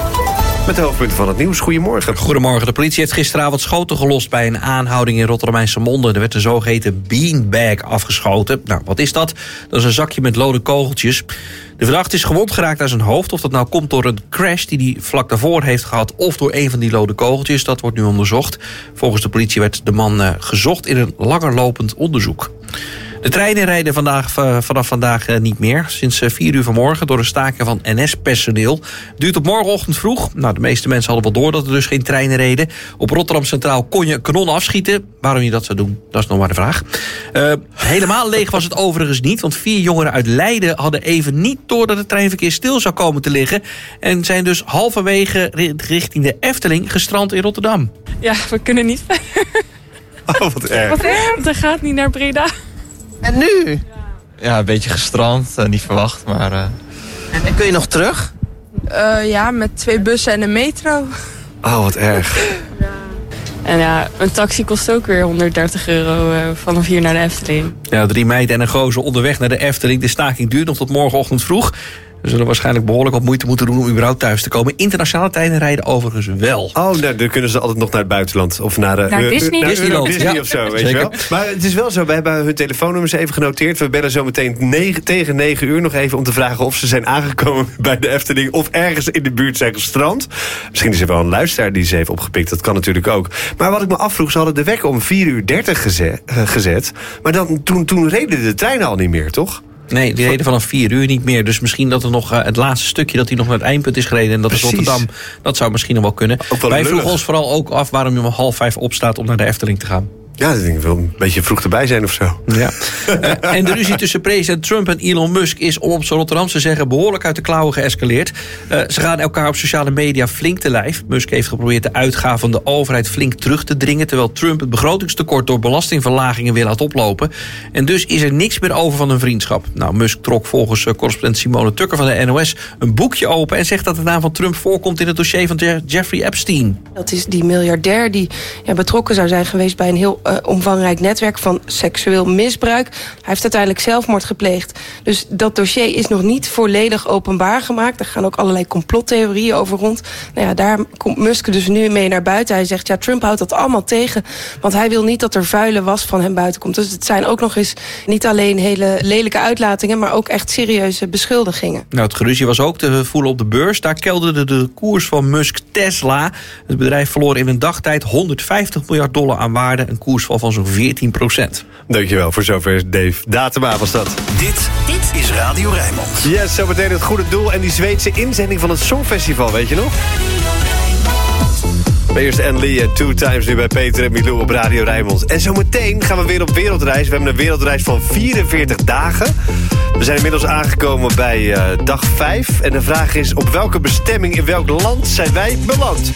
Met de hoofdpunten van het nieuws. Goedemorgen. Goedemorgen. De politie heeft gisteravond schoten gelost bij een aanhouding in Rotterdam-Eemsmond. Er werd een zogeheten beanbag afgeschoten. Nou, wat is dat? Dat is een zakje met lode kogeltjes. De verdachte is gewond geraakt aan zijn hoofd. Of dat nou komt door een crash die hij vlak daarvoor heeft gehad, of door een van die lode kogeltjes, dat wordt nu onderzocht. Volgens de politie werd de man uh, gezocht in een langerlopend onderzoek. De treinen rijden vandaag, uh, vanaf vandaag uh, niet meer. Sinds uh, vier uur vanmorgen door een staking van N S-personeel. Duurt op morgenochtend vroeg. Nou, de meeste mensen hadden wel door dat er dus geen treinen reden. Op Rotterdam Centraal kon je kanonnen afschieten. Waarom je dat zou doen, dat is nog maar de vraag. Uh, helemaal leeg was het overigens niet. Want vier jongeren uit Leiden hadden even niet door dat het treinverkeer stil zou komen te liggen. En zijn dus halverwege richting de Efteling gestrand in Rotterdam. Ja, we kunnen niet verder. Oh, wat erg. Wat erg. Dat gaat niet naar Breda. En nu? Ja, een beetje gestrand. Uh, niet verwacht, maar... Uh... En, en kun je nog terug? Uh, ja, met twee bussen en een metro. Oh, wat erg. Ja. En ja, een taxi kost ook weer honderddertig euro uh, vanaf hier naar de Efteling. Ja, drie meiden en een gozer onderweg naar de Efteling. De staking duurt nog tot morgenochtend vroeg. We zullen waarschijnlijk behoorlijk wat moeite moeten doen om überhaupt thuis te komen. Internationale treinen rijden overigens wel. Oh, nou, dan kunnen ze altijd nog naar het buitenland. Of naar, de, naar uh, Disney. Naar Disneyland. Disney Ja. of zo, weet Zeker. je wel. Maar het is wel zo, we hebben hun telefoonnummers even genoteerd. We bellen zo meteen negen, tegen negen uur nog even om te vragen of ze zijn aangekomen bij de Efteling of ergens in de buurt zijn gestrand. Misschien is er wel een luisteraar die ze heeft opgepikt. Dat kan natuurlijk ook. Maar wat ik me afvroeg, ze hadden de wekker om vier uur dertig gezet. Uh, gezet maar dan, toen, toen reden de treinen al niet meer, toch? Nee, die reden vanaf vier uur niet meer. Dus misschien dat er nog uh, het laatste stukje dat hij nog naar het eindpunt is gereden. En dat is Rotterdam. Dat zou misschien nog wel kunnen. Wel Wij vroegen ons vooral ook af waarom je om half vijf opstaat om naar de Efteling te gaan. Ja, dat denk ik wel een beetje vroeg erbij zijn of zo. Ja. uh, en de ruzie tussen president Trump en Elon Musk is, om op zijn Rotterdamse zeggen, behoorlijk uit de klauwen geëscaleerd. Uh, ze gaan elkaar op sociale media flink te lijf. Musk heeft geprobeerd de uitgaven van de overheid flink terug te dringen, terwijl Trump het begrotingstekort door belastingverlagingen wil laten oplopen. En dus is er niks meer over van hun vriendschap. Nou, Musk trok volgens uh, correspondent Simone Tukker van de N O S een boekje open en zegt dat de naam van Trump voorkomt in het dossier van Je- Jeffrey Epstein. Dat is die miljardair die ja, betrokken zou zijn geweest bij een heel uh, omvangrijk netwerk van seksueel misbruik. Hij heeft uiteindelijk zelfmoord gepleegd. Dus dat dossier is nog niet volledig openbaar gemaakt. Er gaan ook allerlei complottheorieën over rond. Nou ja, daar komt Musk dus nu mee naar buiten. Hij zegt, ja, Trump houdt dat allemaal tegen, want hij wil niet dat er vuile was van hem buiten komt. Dus het zijn ook nog eens niet alleen hele lelijke uitlatingen, maar ook echt serieuze beschuldigingen. Nou, het geruzie was ook te voelen op de beurs. Daar kelderde de koers van Musk Tesla. Het bedrijf verloor in een dagtijd honderdvijftig miljard dollar aan waarde. Een koers koersval van zo'n veertien procent. Dankjewel voor zover, Dave. Datema was dat. Dit, dit is Radio Rijnmond. Yes, zometeen het goede doel en die Zweedse inzending van het Songfestival, weet je nog? Maar eerst Anne Lee en Two Times nu bij Peter en Milou op Radio Rijnmond. En zometeen gaan we weer op wereldreis. We hebben een wereldreis van vierenveertig dagen. We zijn inmiddels aangekomen bij uh, dag vijf. En de vraag is, op welke bestemming in welk land zijn wij beland?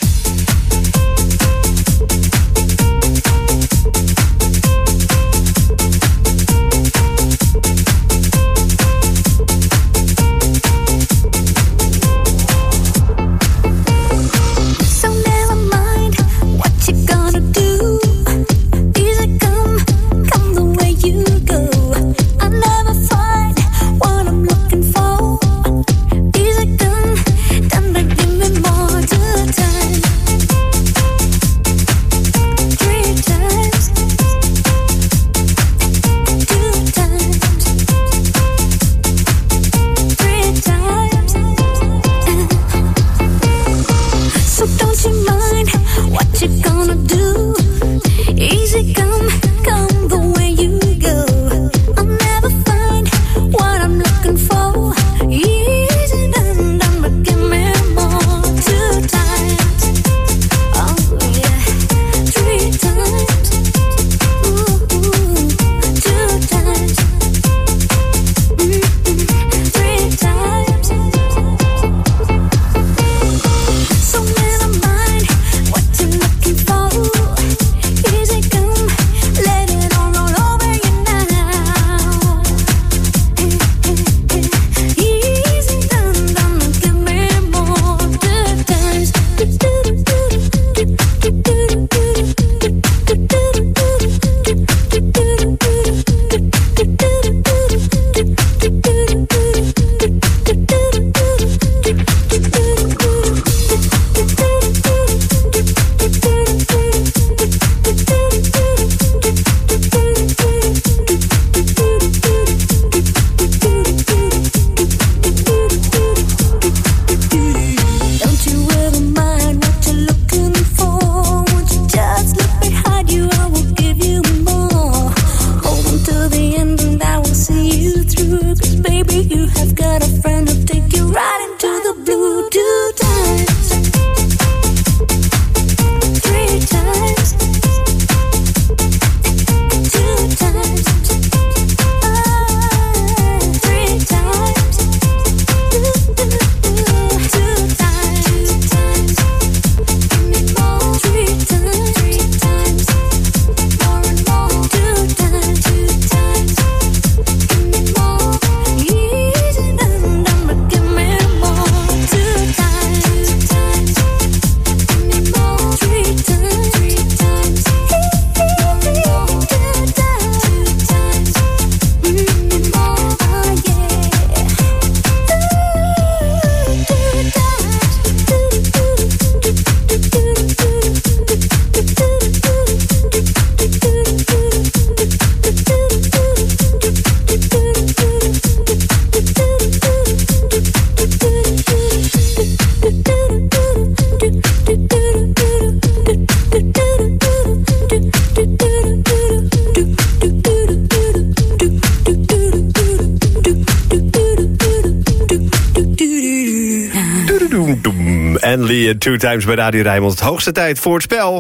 Anne Lee, Two Times bij Radio Rijnmond. Het hoogste tijd voor het spel.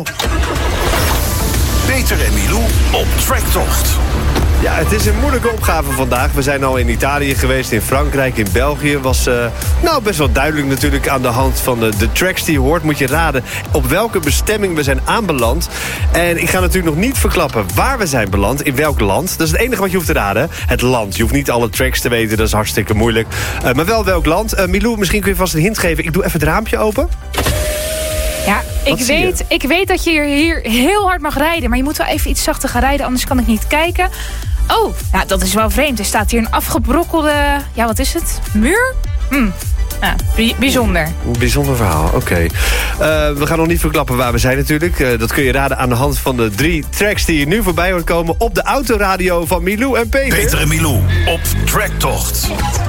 Peter en Milou op tracktocht. Ja, het is een moeilijke opgave vandaag. We zijn al in Italië geweest, in Frankrijk, in België. Was uh, nou best wel duidelijk natuurlijk aan de hand van de, de tracks die je hoort. Moet je raden op welke bestemming we zijn aanbeland. En ik ga natuurlijk nog niet verklappen waar we zijn beland. In welk land. Dat is het enige wat je hoeft te raden. Het land. Je hoeft niet alle tracks te weten. Dat is hartstikke moeilijk. Uh, maar wel welk land. Uh, Milou, misschien kun je vast een hint geven. Ik doe even het raampje open. Ja, ik weet, ik weet dat je hier heel hard mag rijden. Maar je moet wel even iets zachter gaan rijden. Anders kan ik niet kijken. Oh, nou, dat is wel vreemd. Er staat hier een afgebrokkelde... Ja, wat is het? Muur? Hm. Ja, bij- bijzonder. Een bijzonder verhaal, oké. Okay. Uh, we gaan nog niet verklappen waar we zijn natuurlijk. Uh, dat kun je raden aan de hand van de drie tracks die je nu voorbij hoort komen... op de autoradio van Milou en Peter. Peter en Milou op tracktocht.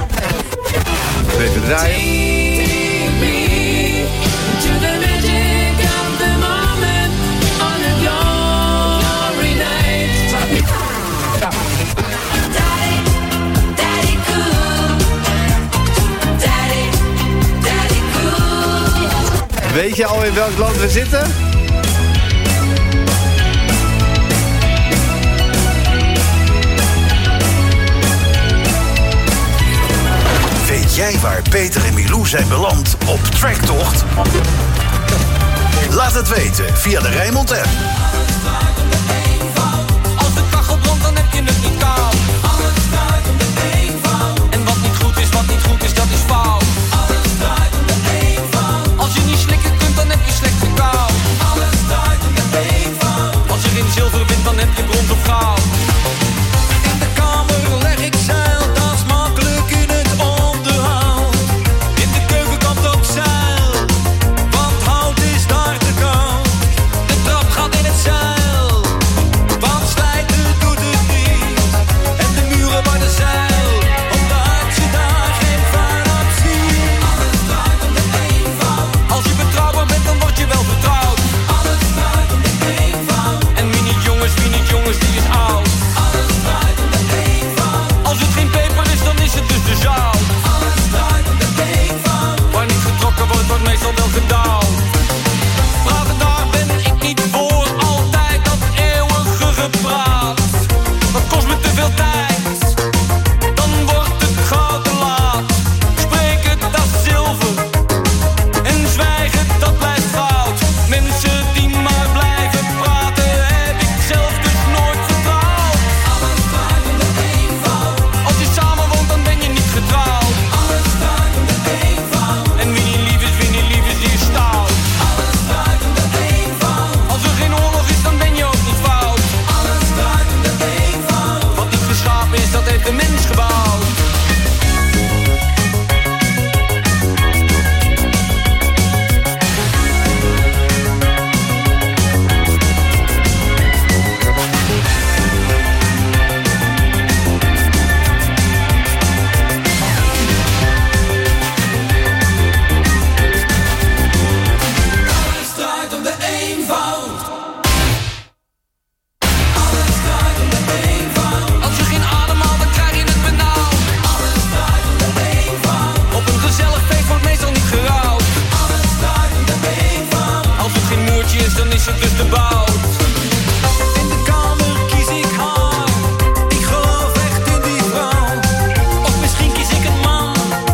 Even draaien. Weet je al in welk land we zitten? Weet jij waar Peter en Milou zijn beland op Tracktocht? Laat het weten via de Rijnmond app. Als de kachel brandt, dan heb je het niet koud. Alles draait om de eenvoud. En wat niet goed is, wat niet goed is, dat is fout. Alles draait om de eenvoud. Als je niet slikken kunt, dan heb je slecht gekoud. Alles draait om de eenvoud. Als je in zilver bent, dan heb je brons of goud. In de kamer leg ik zeil, dat is makkelijk in het onderhoud. In de keuken kan het ook zeil, want hout is daar te koud. De trap gaat in het zeil, want slijten doet het niet. En de muren worden zeil, omdat je daar geen vaart op ziet. Alles draait om de eenvoud. Als je betrouwbaar bent, dan word je wel vertrouwd. Alles draait om de eenvoud. En wie niet jongens, wie niet jongens, die is oud. Alles draait om de eenvoud. Als het geen peper is, dan is het dus de zout. Alles draait om de eenvoud. Waar niet getrokken wordt, wordt meestal wel gedaald. Brave daar ben ik niet voor, altijd dat eeuwige gepraat. Dat kost me te veel tijd, dan wordt het goud te laat. Spreek het, dat is zilver, en zwijgen, dat blijft goud. Mensen die maar blijven praten, heb ik zelf dus nooit vertrouwd. Alles draait om de eenvoud. Als je samen woont, dan ben je niet getrouwd. Alles draait om de eenvoud. En wie niet lief is, wie niet lief is, die is stout. Alles draait om de eenvoud. Als er geen oorlog is, dan ben je ook niet fout. Alles draait om de eenvoud. Wat niet geschapen is, dat heeft de mens gebouwd. Alles draait om de eenvoud. Alles draait om de eenvoud. Als je geen adem haalt, dan krijg je het benauwd. Alles draait om de eenvoud. Op een gezellig feest wordt meestal niet gerouwd. Alles draait om de eenvoud. Als het geen moertje is, dan is het dus de bout. In de kamer kies ik haar. Ik geloof echt in die vrouw. Of misschien kies ik een man.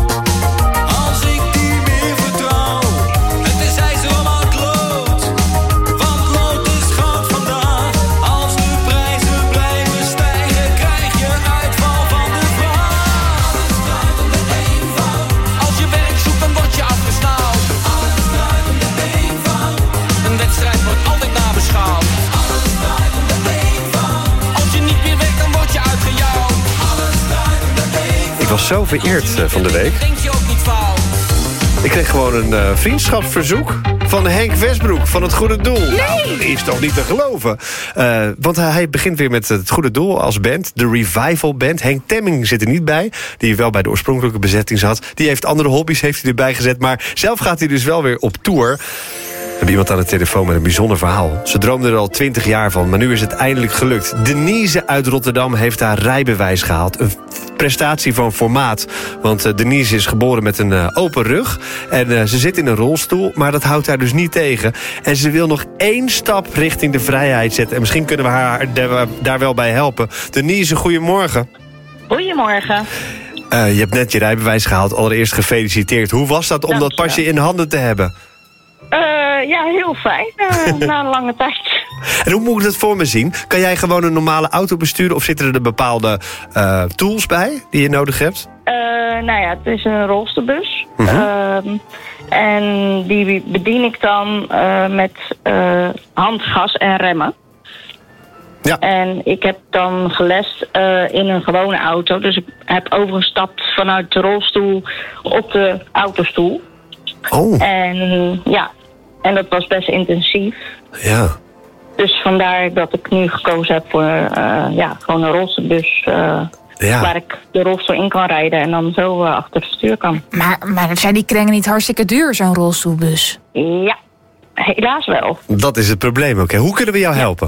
Als ik die meer vertrouw. Het is ijzer maakt lood, want lood is goud vandaag. Als de prijzen blijven stijgen, krijg je uitval van de vraag. Alles draait om de eenvoud. Als je werk zoekt, dan word je afgesnauwd. Alles draait om de eenvoud. Een wedstrijd wordt altijd nabeschouwd. Alles draait om de eenvoud. Als je niet meer werkt, dan word je uitgejouwd. Alles draait om de eenvoud. Ik was zo vereerd eh, van de week. Denk je ook niet fout. Ik kreeg gewoon een eh, vriendschapsverzoek van Henk Westbroek van Het Goede Doel. Nee! Nou, dat is toch niet te geloven. Eh, want hij, hij begint weer met Het Goede Doel als band. De Revival Band. Henk Temming zit er niet bij. Die wel bij de oorspronkelijke bezetting zat. Die heeft andere hobby's heeft hij erbij gezet. Maar zelf gaat hij dus wel weer op tour. We hebben iemand aan de telefoon met een bijzonder verhaal. Ze droomde er al twintig jaar van, maar nu is het eindelijk gelukt. Denise uit Rotterdam heeft haar rijbewijs gehaald. Een prestatie van formaat. Want uh, Denise is geboren met een uh, open rug. En uh, ze zit in een rolstoel, maar dat houdt haar dus niet tegen. En ze wil nog één stap richting de vrijheid zetten. En misschien kunnen we haar daar, daar wel bij helpen. Denise, goedemorgen. Goedemorgen. Uh, je hebt net je rijbewijs gehaald. Allereerst gefeliciteerd. Hoe was dat om dat pasje in de handen te hebben? Uh, ja, heel fijn. Uh, na een lange tijd. En hoe moet ik dat voor me zien? Kan jij gewoon een normale auto besturen of zitten er bepaalde uh, tools bij die je nodig hebt? Uh, nou ja, het is een rolstoelbus. Mm-hmm. Uh, en die bedien ik dan uh, met uh, handgas en remmen. Ja. En ik heb dan gelest uh, in een gewone auto. Dus ik heb overgestapt vanuit de rolstoel op de autostoel. Oh. En ja, en dat was best intensief. Ja. Dus vandaar dat ik nu gekozen heb voor uh, ja, gewoon een rolstoelbus. Uh, ja. Waar ik de rolstoel in kan rijden en dan zo uh, achter het stuur kan. Maar, maar zijn die krengen niet hartstikke duur, zo'n rolstoelbus? Ja, helaas wel. Dat is het probleem ook. Hè? Hoe kunnen we jou helpen?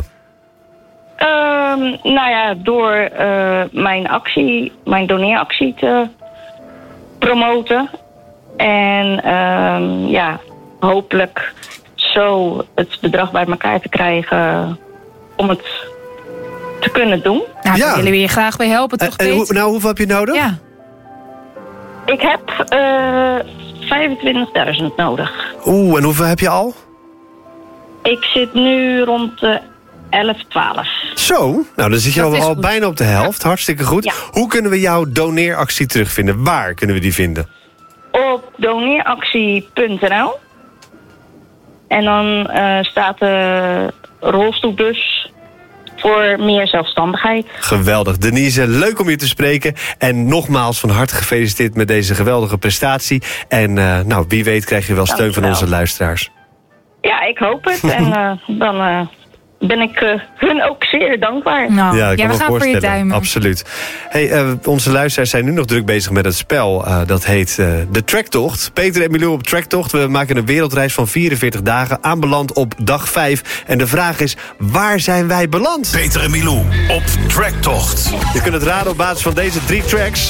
Um, nou ja, door uh, mijn actie, mijn doneeractie te promoten. En um, ja, hopelijk zo het bedrag bij elkaar te krijgen om het te kunnen doen. Nou, daar willen we je graag bij helpen, toch? En, en hoe, nou, hoeveel heb je nodig? Ja. Ik heb uh, vijfentwintigduizend nodig. Oeh, en hoeveel heb je al? Ik zit nu rond de elf, twaalf. Zo, nou dan zit je al, al bijna op de helft. Hartstikke goed. Ja. Hoe kunnen we jouw doneeractie terugvinden? Waar kunnen we die vinden? Op doneeractie punt n l. En dan uh, staat de rolstoelbus voor meer zelfstandigheid. Geweldig. Denise, leuk om je te spreken. En nogmaals van harte gefeliciteerd met deze geweldige prestatie. En uh, nou, wie weet krijg je wel steun van onze luisteraars. Ja, ik hoop het. En uh, dan uh, ben ik uh, hun ook zeer dankbaar. Nou, ja, ik ja, kan we me gaan voor je voorstellen. duimen. Absoluut. Hey, uh, onze luisteraars zijn nu nog druk bezig met het spel. Uh, dat heet uh, de Tracktocht. Peter en Milou op Tracktocht. We maken een wereldreis van vierenveertig dagen. Aanbeland op dag vijf. En de vraag is, waar zijn wij beland? Peter en Milou op Tracktocht. Je kunt het raden op basis van deze drie tracks.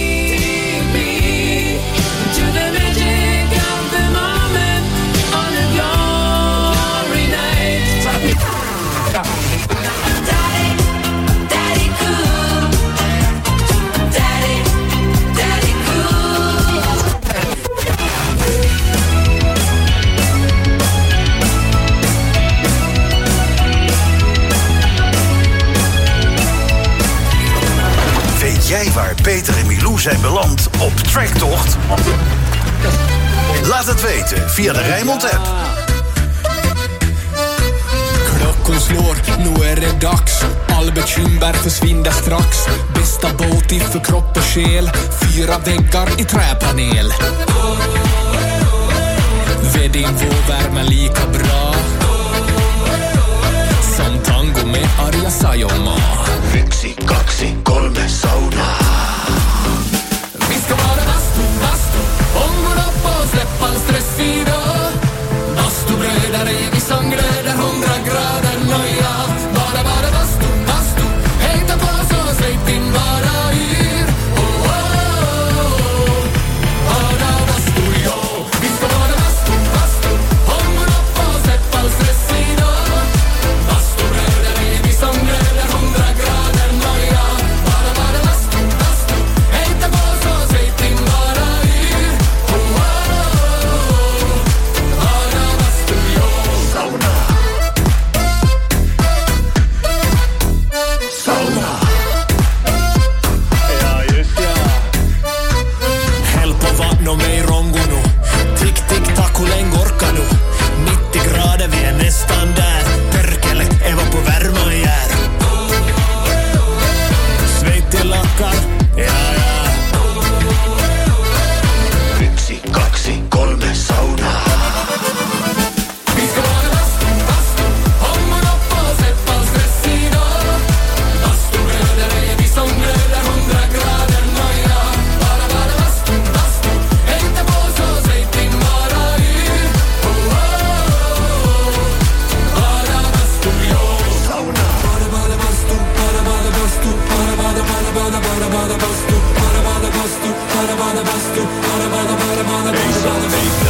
Weet jij waar Peter en Milou zijn beland op Tracktocht? Laat het weten via de Rijnmond-app. Klockan slår, nu är det dags. All bekymmer försvinner strax. Bästa båt för kropp och själ. Fyra väggar i träpanel. Vedin får värma lika bra som tango med Arja Saijonmaa. Yksi, kaksi, kolme, sauna. Vi ska vara bastu, bastu. Ångon upp och släpp all stress idag. Bastubrödare, vi som glöder hundra grader nöja. Bara, bara bastu, bastu. Hejta på så släpp in bara yr. Oh, oh, oh. Bara bastu, ja. Vi ska vara bastu, bastu. Ångon upp och släpp all stress idag. Bastubrödare, vi som glöder hundra grader nöja. Bara, bara bastu, bastu. Hejta på så släpp in bara yr. Oh, oh, oh. Bara bastu, ja. Sauna. Sauna. Ja, just ja. Häll på vatten och mig rongo nu. Tick, tick, tack, hur länge orkar du? nittio grader, vi är nästan där. Perkele, Eva på värma jär. Sveitti lakkar, ja, ja. Yksi, kaksi, kolme, sauna. Vi ska vara bastu, bastu. Ångon upp och släpp all stress idag. Bastubrödare, vi som glöder hundra grader nöja. Bara, bara bastu, bastu. Hejta på så släpp in bara yr. Oh, oh, oh. Bara bastu, ja. Sauna. Bara, bara bastu, bara, bara bastu. Bara, bara, bara, bara, bara, bara bastu. Bara, bara bastu, bara, bara bastu. Bara, bara, bara, bara, bara, bara bastu.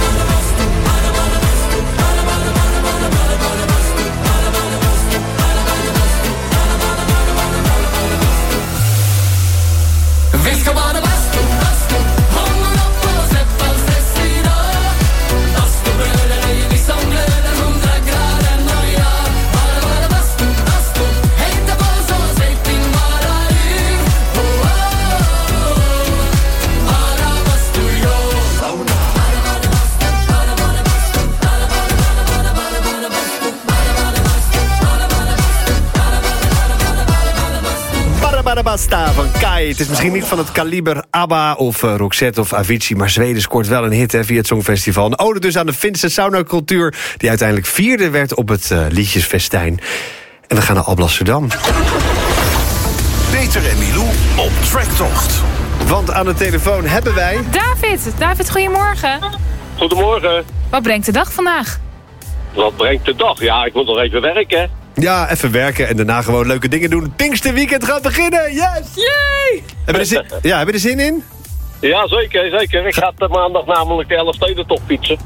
Vi ska vara bastu, bastu. Ångon upp och släpp all stress idag. Bastubrödare, vi som glöder hundra grader nöja. Bara, bara bastu, bastu. Hejta på så släpp in bara yr. Oh, oh, oh. Bara bastu, ja. Sauna. Bara, bara bastu, bara, bara bastu. Bara, bara, bara, bara, bara, bara bastu. Bara, bara bastu, bara, bara bastu. Bara, bara, bara, bara, bara, bara bastu. Barabarabasta van Kai. Het is misschien niet van het kaliber ABBA of uh, Roxette of Avicii, maar Zweden scoort wel een hit hè, via het Songfestival. Een ode dus aan de Finse saunacultuur, die uiteindelijk vierde werd op het uh, liedjesfestijn. En we gaan naar Alblasserdam. Peter en Milou op Tracktocht. Want aan de telefoon hebben wij... David, David, goedemorgen. Goedemorgen. Wat brengt de dag vandaag? Wat brengt de dag? Ja, ik moet nog even werken. Ja, even werken en daarna gewoon leuke dingen doen. Het Pinksterweekend gaat beginnen, yes! Yay! Heb je er zin, ja, heb je er zin in? Ja, zeker, zeker. Ik ga maandag namelijk de Elfstedentocht fietsen.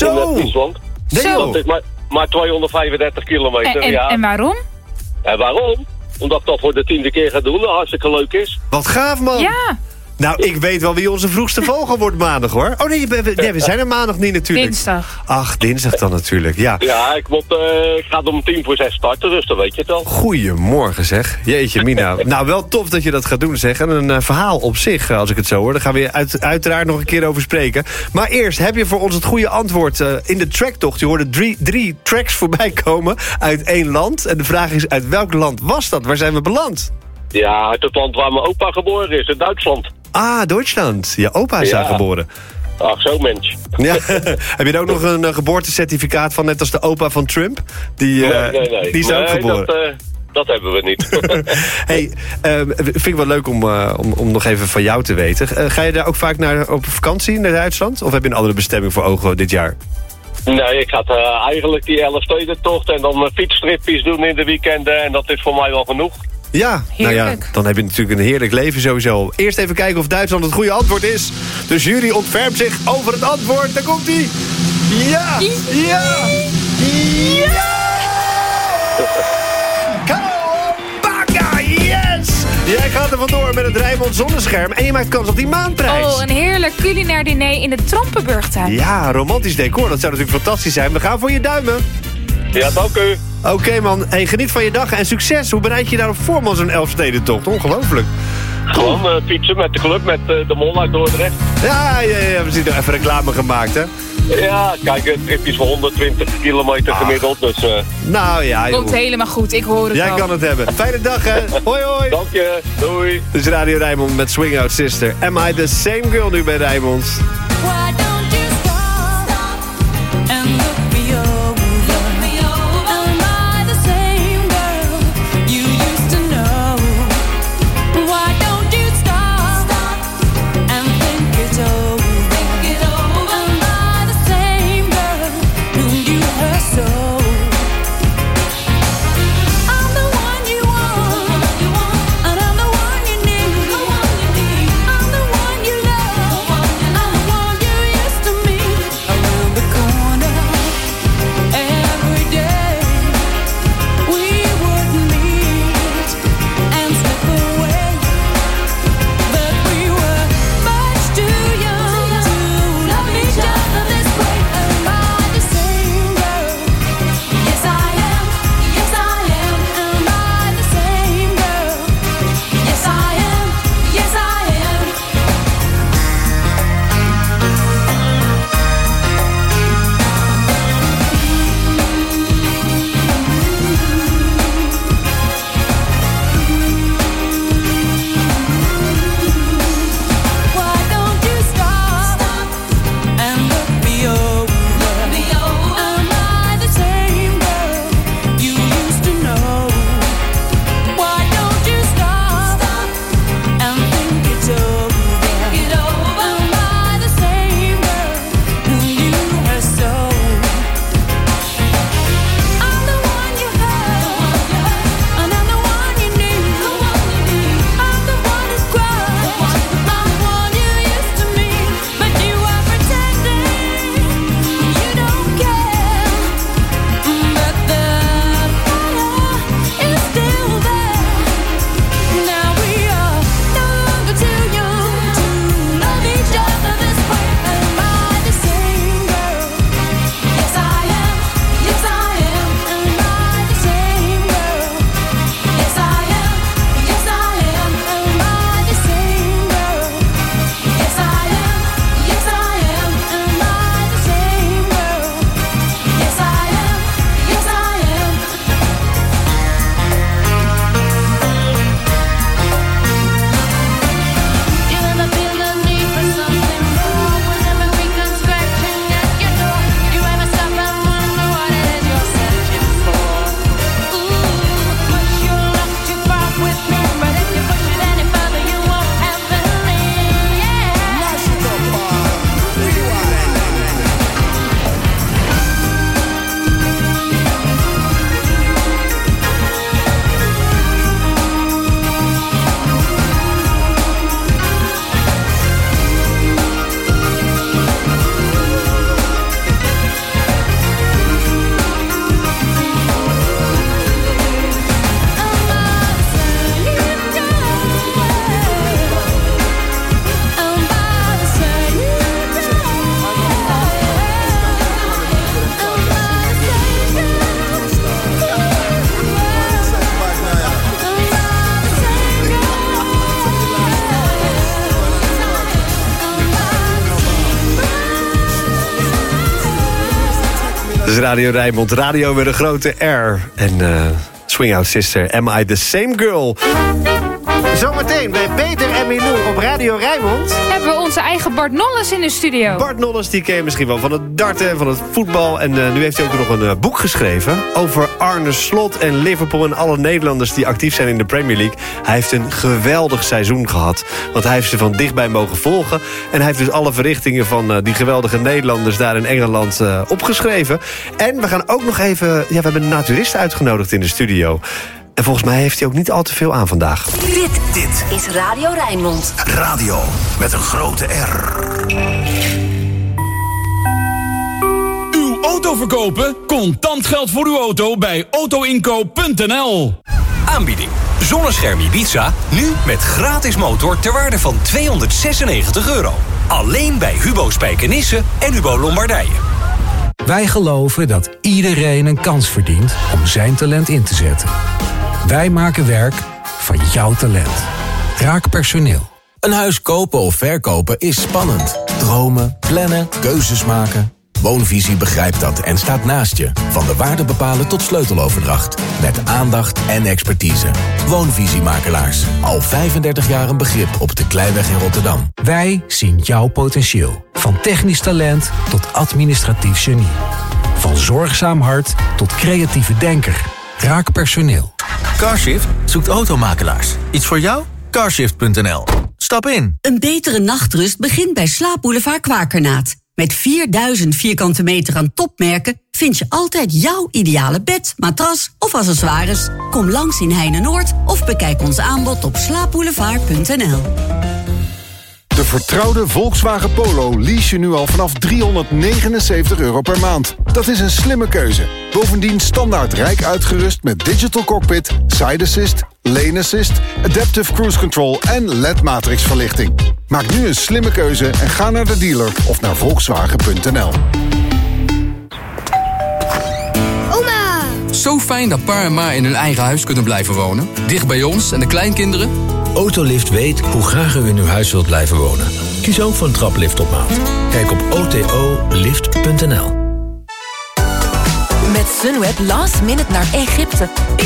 Zo. In Friesland. Nee, Zo. Dat is maar, maar tweehonderdvijfendertig kilometer, En, en, ja. en waarom? En waarom? Omdat ik dat voor de tiende keer ga doen, dat hartstikke leuk is. Wat gaaf, man. Ja. Nou, ik weet wel wie onze vroegste vogel wordt maandag, hoor. Oh nee, we, we, nee, we zijn er maandag niet natuurlijk. Dinsdag. Ach, dinsdag dan natuurlijk, ja. Ja, ik, moet, uh, ik ga om tien voor zes starten, dus dan weet je het al. Goedemorgen, zeg. Jeetje, Mina. Nou, wel tof dat je dat gaat doen, zeg. En een uh, verhaal op zich, uh, als ik het zo hoor. Daar gaan we uit, uiteraard nog een keer over spreken. Maar eerst, heb je voor ons het goede antwoord uh, in de tracktocht? Je hoorde drie, drie tracks voorbij komen uit één land. En de vraag is, uit welk land was dat? Waar zijn we beland? Ja, uit het land waar mijn opa geboren is, in Duitsland. Ah, Duitsland. Je opa is Ja. daar geboren. Ach, zo mens. Ja. Heb je er ook nog een uh, geboortecertificaat van, net als de opa van Trump? Die, uh, Nee, nee, nee. die is daar ook Nee, geboren. Dat, uh, dat hebben we niet. Hey, uh, vind ik wel leuk om, uh, om, om nog even van jou te weten. Uh, ga je daar ook vaak naar, op vakantie naar Duitsland? Of heb je een andere bestemming voor ogen dit jaar? Nee, ik ga uh, eigenlijk die Elfstedentocht en dan uh, fietsstripjes doen in de weekenden. En dat is voor mij wel genoeg. Ja, nou ja, Heerlijk. dan heb je natuurlijk een heerlijk leven sowieso. Eerst even kijken of Duitsland het goede antwoord is. De jury ontfermt zich over het antwoord. Daar komt hij. Ja! Ja! Ja! Cowabunga, yes! Jij gaat er vandoor met het Rijnmond zonnescherm en je maakt kans op die maandprijs. Oh, een heerlijk culinair diner in de Trompenburgtuin. Ja, romantisch decor. Dat zou natuurlijk fantastisch zijn. We gaan voor je duimen. Ja, dank u. Oké, okay, man. Hey, geniet van je dag en succes. Hoe bereid je je daarop voor, man, zo'n Elfstedentocht? Ongelooflijk. Gewoon uh, fietsen met de club, met uh, de Mol uit Dordrecht. Ja, ja, ja, we zien er even reclame gemaakt, hè? Ja, kijk, het tripje is voor honderdtwintig kilometer gemiddeld, dus... Uh... Nou ja, joh. Komt helemaal goed, ik hoor het Jij al. kan het hebben. Fijne dag, hè. Hoi, hoi. Dank je, doei. Dit is Radio Rijnmond met Swing Out Sister. Am I the same girl nu bij Rijnmond? Why don't you stop and look me over? Am I the same girl you used to know? Why don't you stop and think it over? Am I the same girl who you hurt so? I'm the one you want, and I'm the one you need. I'm the one you love, I'm the one you used is Radio Rijnmond, radio met een grote R. En uh, Swing Out Sister, Am I the Same Girl? Zometeen bij Peter en Milou op Radio Rijnmond hebben we onze eigen Bart Nolles in de studio. Bart Nolles, die ken je misschien wel van het darten en van het voetbal. En uh, nu heeft hij ook nog een uh, boek geschreven over Arne Slot en Liverpool en alle Nederlanders die actief zijn in de Premier League. Hij heeft een geweldig seizoen gehad. Want hij heeft ze van dichtbij mogen volgen. En hij heeft dus alle verrichtingen van uh, die geweldige Nederlanders daar in Engeland uh, opgeschreven. En we gaan ook nog even... Ja, we hebben een naturist uitgenodigd in de studio. En volgens mij heeft hij ook niet al te veel aan vandaag. Dit, dit is Radio Rijnmond. Radio met een grote R. Uw auto verkopen? Contant geld voor uw auto bij autoinkoop punt n l. Aanbieding. Zonnescherm Ibiza, nu met gratis motor ter waarde van tweehonderdzesennegentig euro. Alleen bij Hubo Spijkenisse en Hubo Lombardije. Wij geloven dat iedereen een kans verdient om zijn talent in te zetten. Wij maken werk van jouw talent. Raak personeel. Een huis kopen of verkopen is spannend. Dromen, plannen, keuzes maken. Woonvisie begrijpt dat en staat naast je. Van de waarde bepalen tot sleuteloverdracht. Met aandacht en expertise. Woonvisiemakelaars. Al vijfendertig jaar een begrip op de Kleiweg in Rotterdam. Wij zien jouw potentieel. Van technisch talent tot administratief genie. Van zorgzaam hart tot creatieve denker. Raak personeel. Carshift zoekt automakelaars. Iets voor jou? carshift punt n l. Stap in. Een betere nachtrust begint bij Slaapboulevard Kwakernaat. Met vierduizend vierkante meter aan topmerken vind je altijd jouw ideale bed, matras of accessoires. Kom langs in Heine-Noord of bekijk ons aanbod op slaapboulevard punt n l. De vertrouwde Volkswagen Polo lease je nu al vanaf driehonderdnegenenzeventig euro per maand. Dat is een slimme keuze. Bovendien standaard rijk uitgerust met digital cockpit, side assist, lane assist, adaptive cruise control en L E D-matrix verlichting. Maak nu een slimme keuze en ga naar de dealer of naar volkswagen punt n l. Oma! Zo fijn dat pa en ma in hun eigen huis kunnen blijven wonen. Dicht bij ons en de kleinkinderen. Autolift weet hoe graag u in uw huis wilt blijven wonen. Kies ook voor een traplift op maat. Kijk op o t o lift punt n l. Met Sunweb last minute naar Egypte.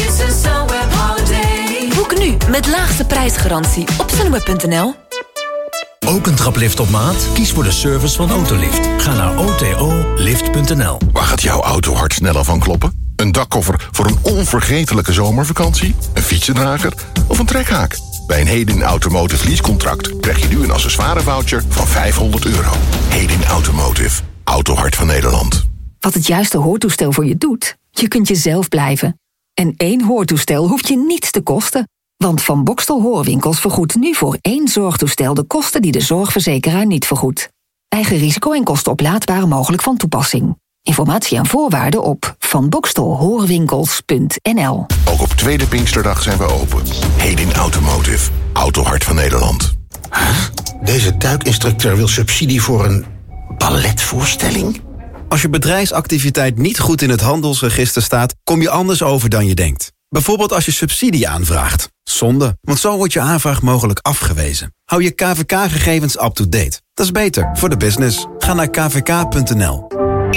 Boek nu met laagste prijsgarantie op sunweb punt n l. Ook een traplift op maat? Kies voor de service van Autolift. Ga naar o t o lift punt n l. Waar gaat jouw autohart sneller van kloppen? Een dakkoffer voor een onvergetelijke zomervakantie? Een fietsendrager? Of een trekhaak? Bij een Hedin Automotive leasecontract krijg je nu een accessoirevoucher van vijfhonderd euro. Hedin Automotive. Autohart van Nederland. Wat het juiste hoortoestel voor je doet? Je kunt jezelf blijven. En één hoortoestel hoeft je niets te kosten. Want Van Bokstel Hoorwinkels vergoedt nu voor één zorgtoestel de kosten die de zorgverzekeraar niet vergoedt. Eigen risico en kosten oplaadbaar mogelijk van toepassing. Informatie en voorwaarden op van bokstel hoorwinkels punt n l. Ook op tweede Pinksterdag zijn we open. Hedin Automotive. Autohart van Nederland. Deze duikinstructeur wil subsidie voor een balletvoorstelling? Als je bedrijfsactiviteit niet goed in het handelsregister staat, kom je anders over dan je denkt. Bijvoorbeeld als je subsidie aanvraagt. Zonde, want zo wordt je aanvraag mogelijk afgewezen. Hou je K V K-gegevens up-to-date. Dat is beter voor de business. Ga naar k v k punt n l.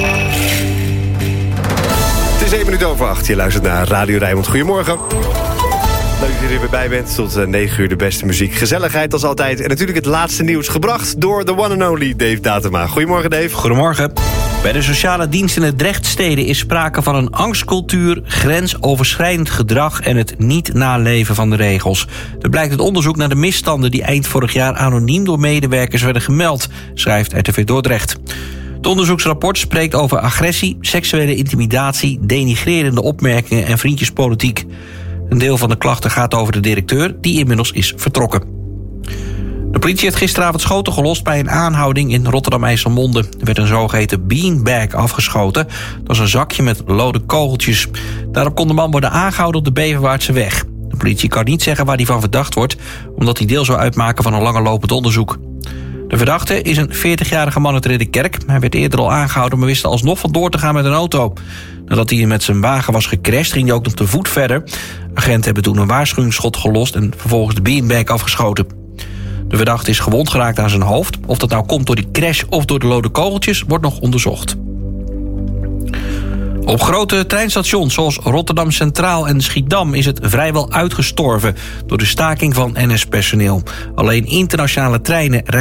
Het is één minuut over acht. Je luistert naar Radio Rijnmond. Goedemorgen. Leuk dat je er weer bij bent. Tot negen uur de beste muziek. Gezelligheid als altijd. En natuurlijk het laatste nieuws gebracht door de one and only Dave Datema. Goedemorgen, Dave. Goedemorgen. Bij de sociale dienst in de Drechtsteden is sprake van een angstcultuur, grensoverschrijdend gedrag en het niet naleven van de regels. Dat blijkt uit onderzoek naar de misstanden die eind vorig jaar anoniem door medewerkers werden gemeld, schrijft R T V Dordrecht. Het onderzoeksrapport spreekt over agressie, seksuele intimidatie, denigrerende opmerkingen en vriendjespolitiek. Een deel van de klachten gaat over de directeur, die inmiddels is vertrokken. De politie heeft gisteravond schoten gelost bij een aanhouding in Rotterdam-IJsselmonde. Er werd een zogeheten beanbag afgeschoten. Dat is een zakje met lode kogeltjes. Daarop kon de man worden aangehouden op de Beverwaardse weg. De politie kan niet zeggen waar hij van verdacht wordt, omdat hij deel zou uitmaken van een langerlopend onderzoek. De verdachte is een veertigjarige man uit Ridderkerk. Hij werd eerder al aangehouden, maar wist er alsnog vandoor te gaan met een auto. Nadat hij met zijn wagen was gecrashed, ging hij ook nog te voet verder. Agenten hebben toen een waarschuwingsschot gelost en vervolgens de beanbag afgeschoten. De verdachte is gewond geraakt aan zijn hoofd. Of dat nou komt door die crash of door de lode kogeltjes, wordt nog onderzocht. Op grote treinstations zoals Rotterdam Centraal en Schiedam is het vrijwel uitgestorven door de staking van N S-personeel. Alleen internationale treinen rijden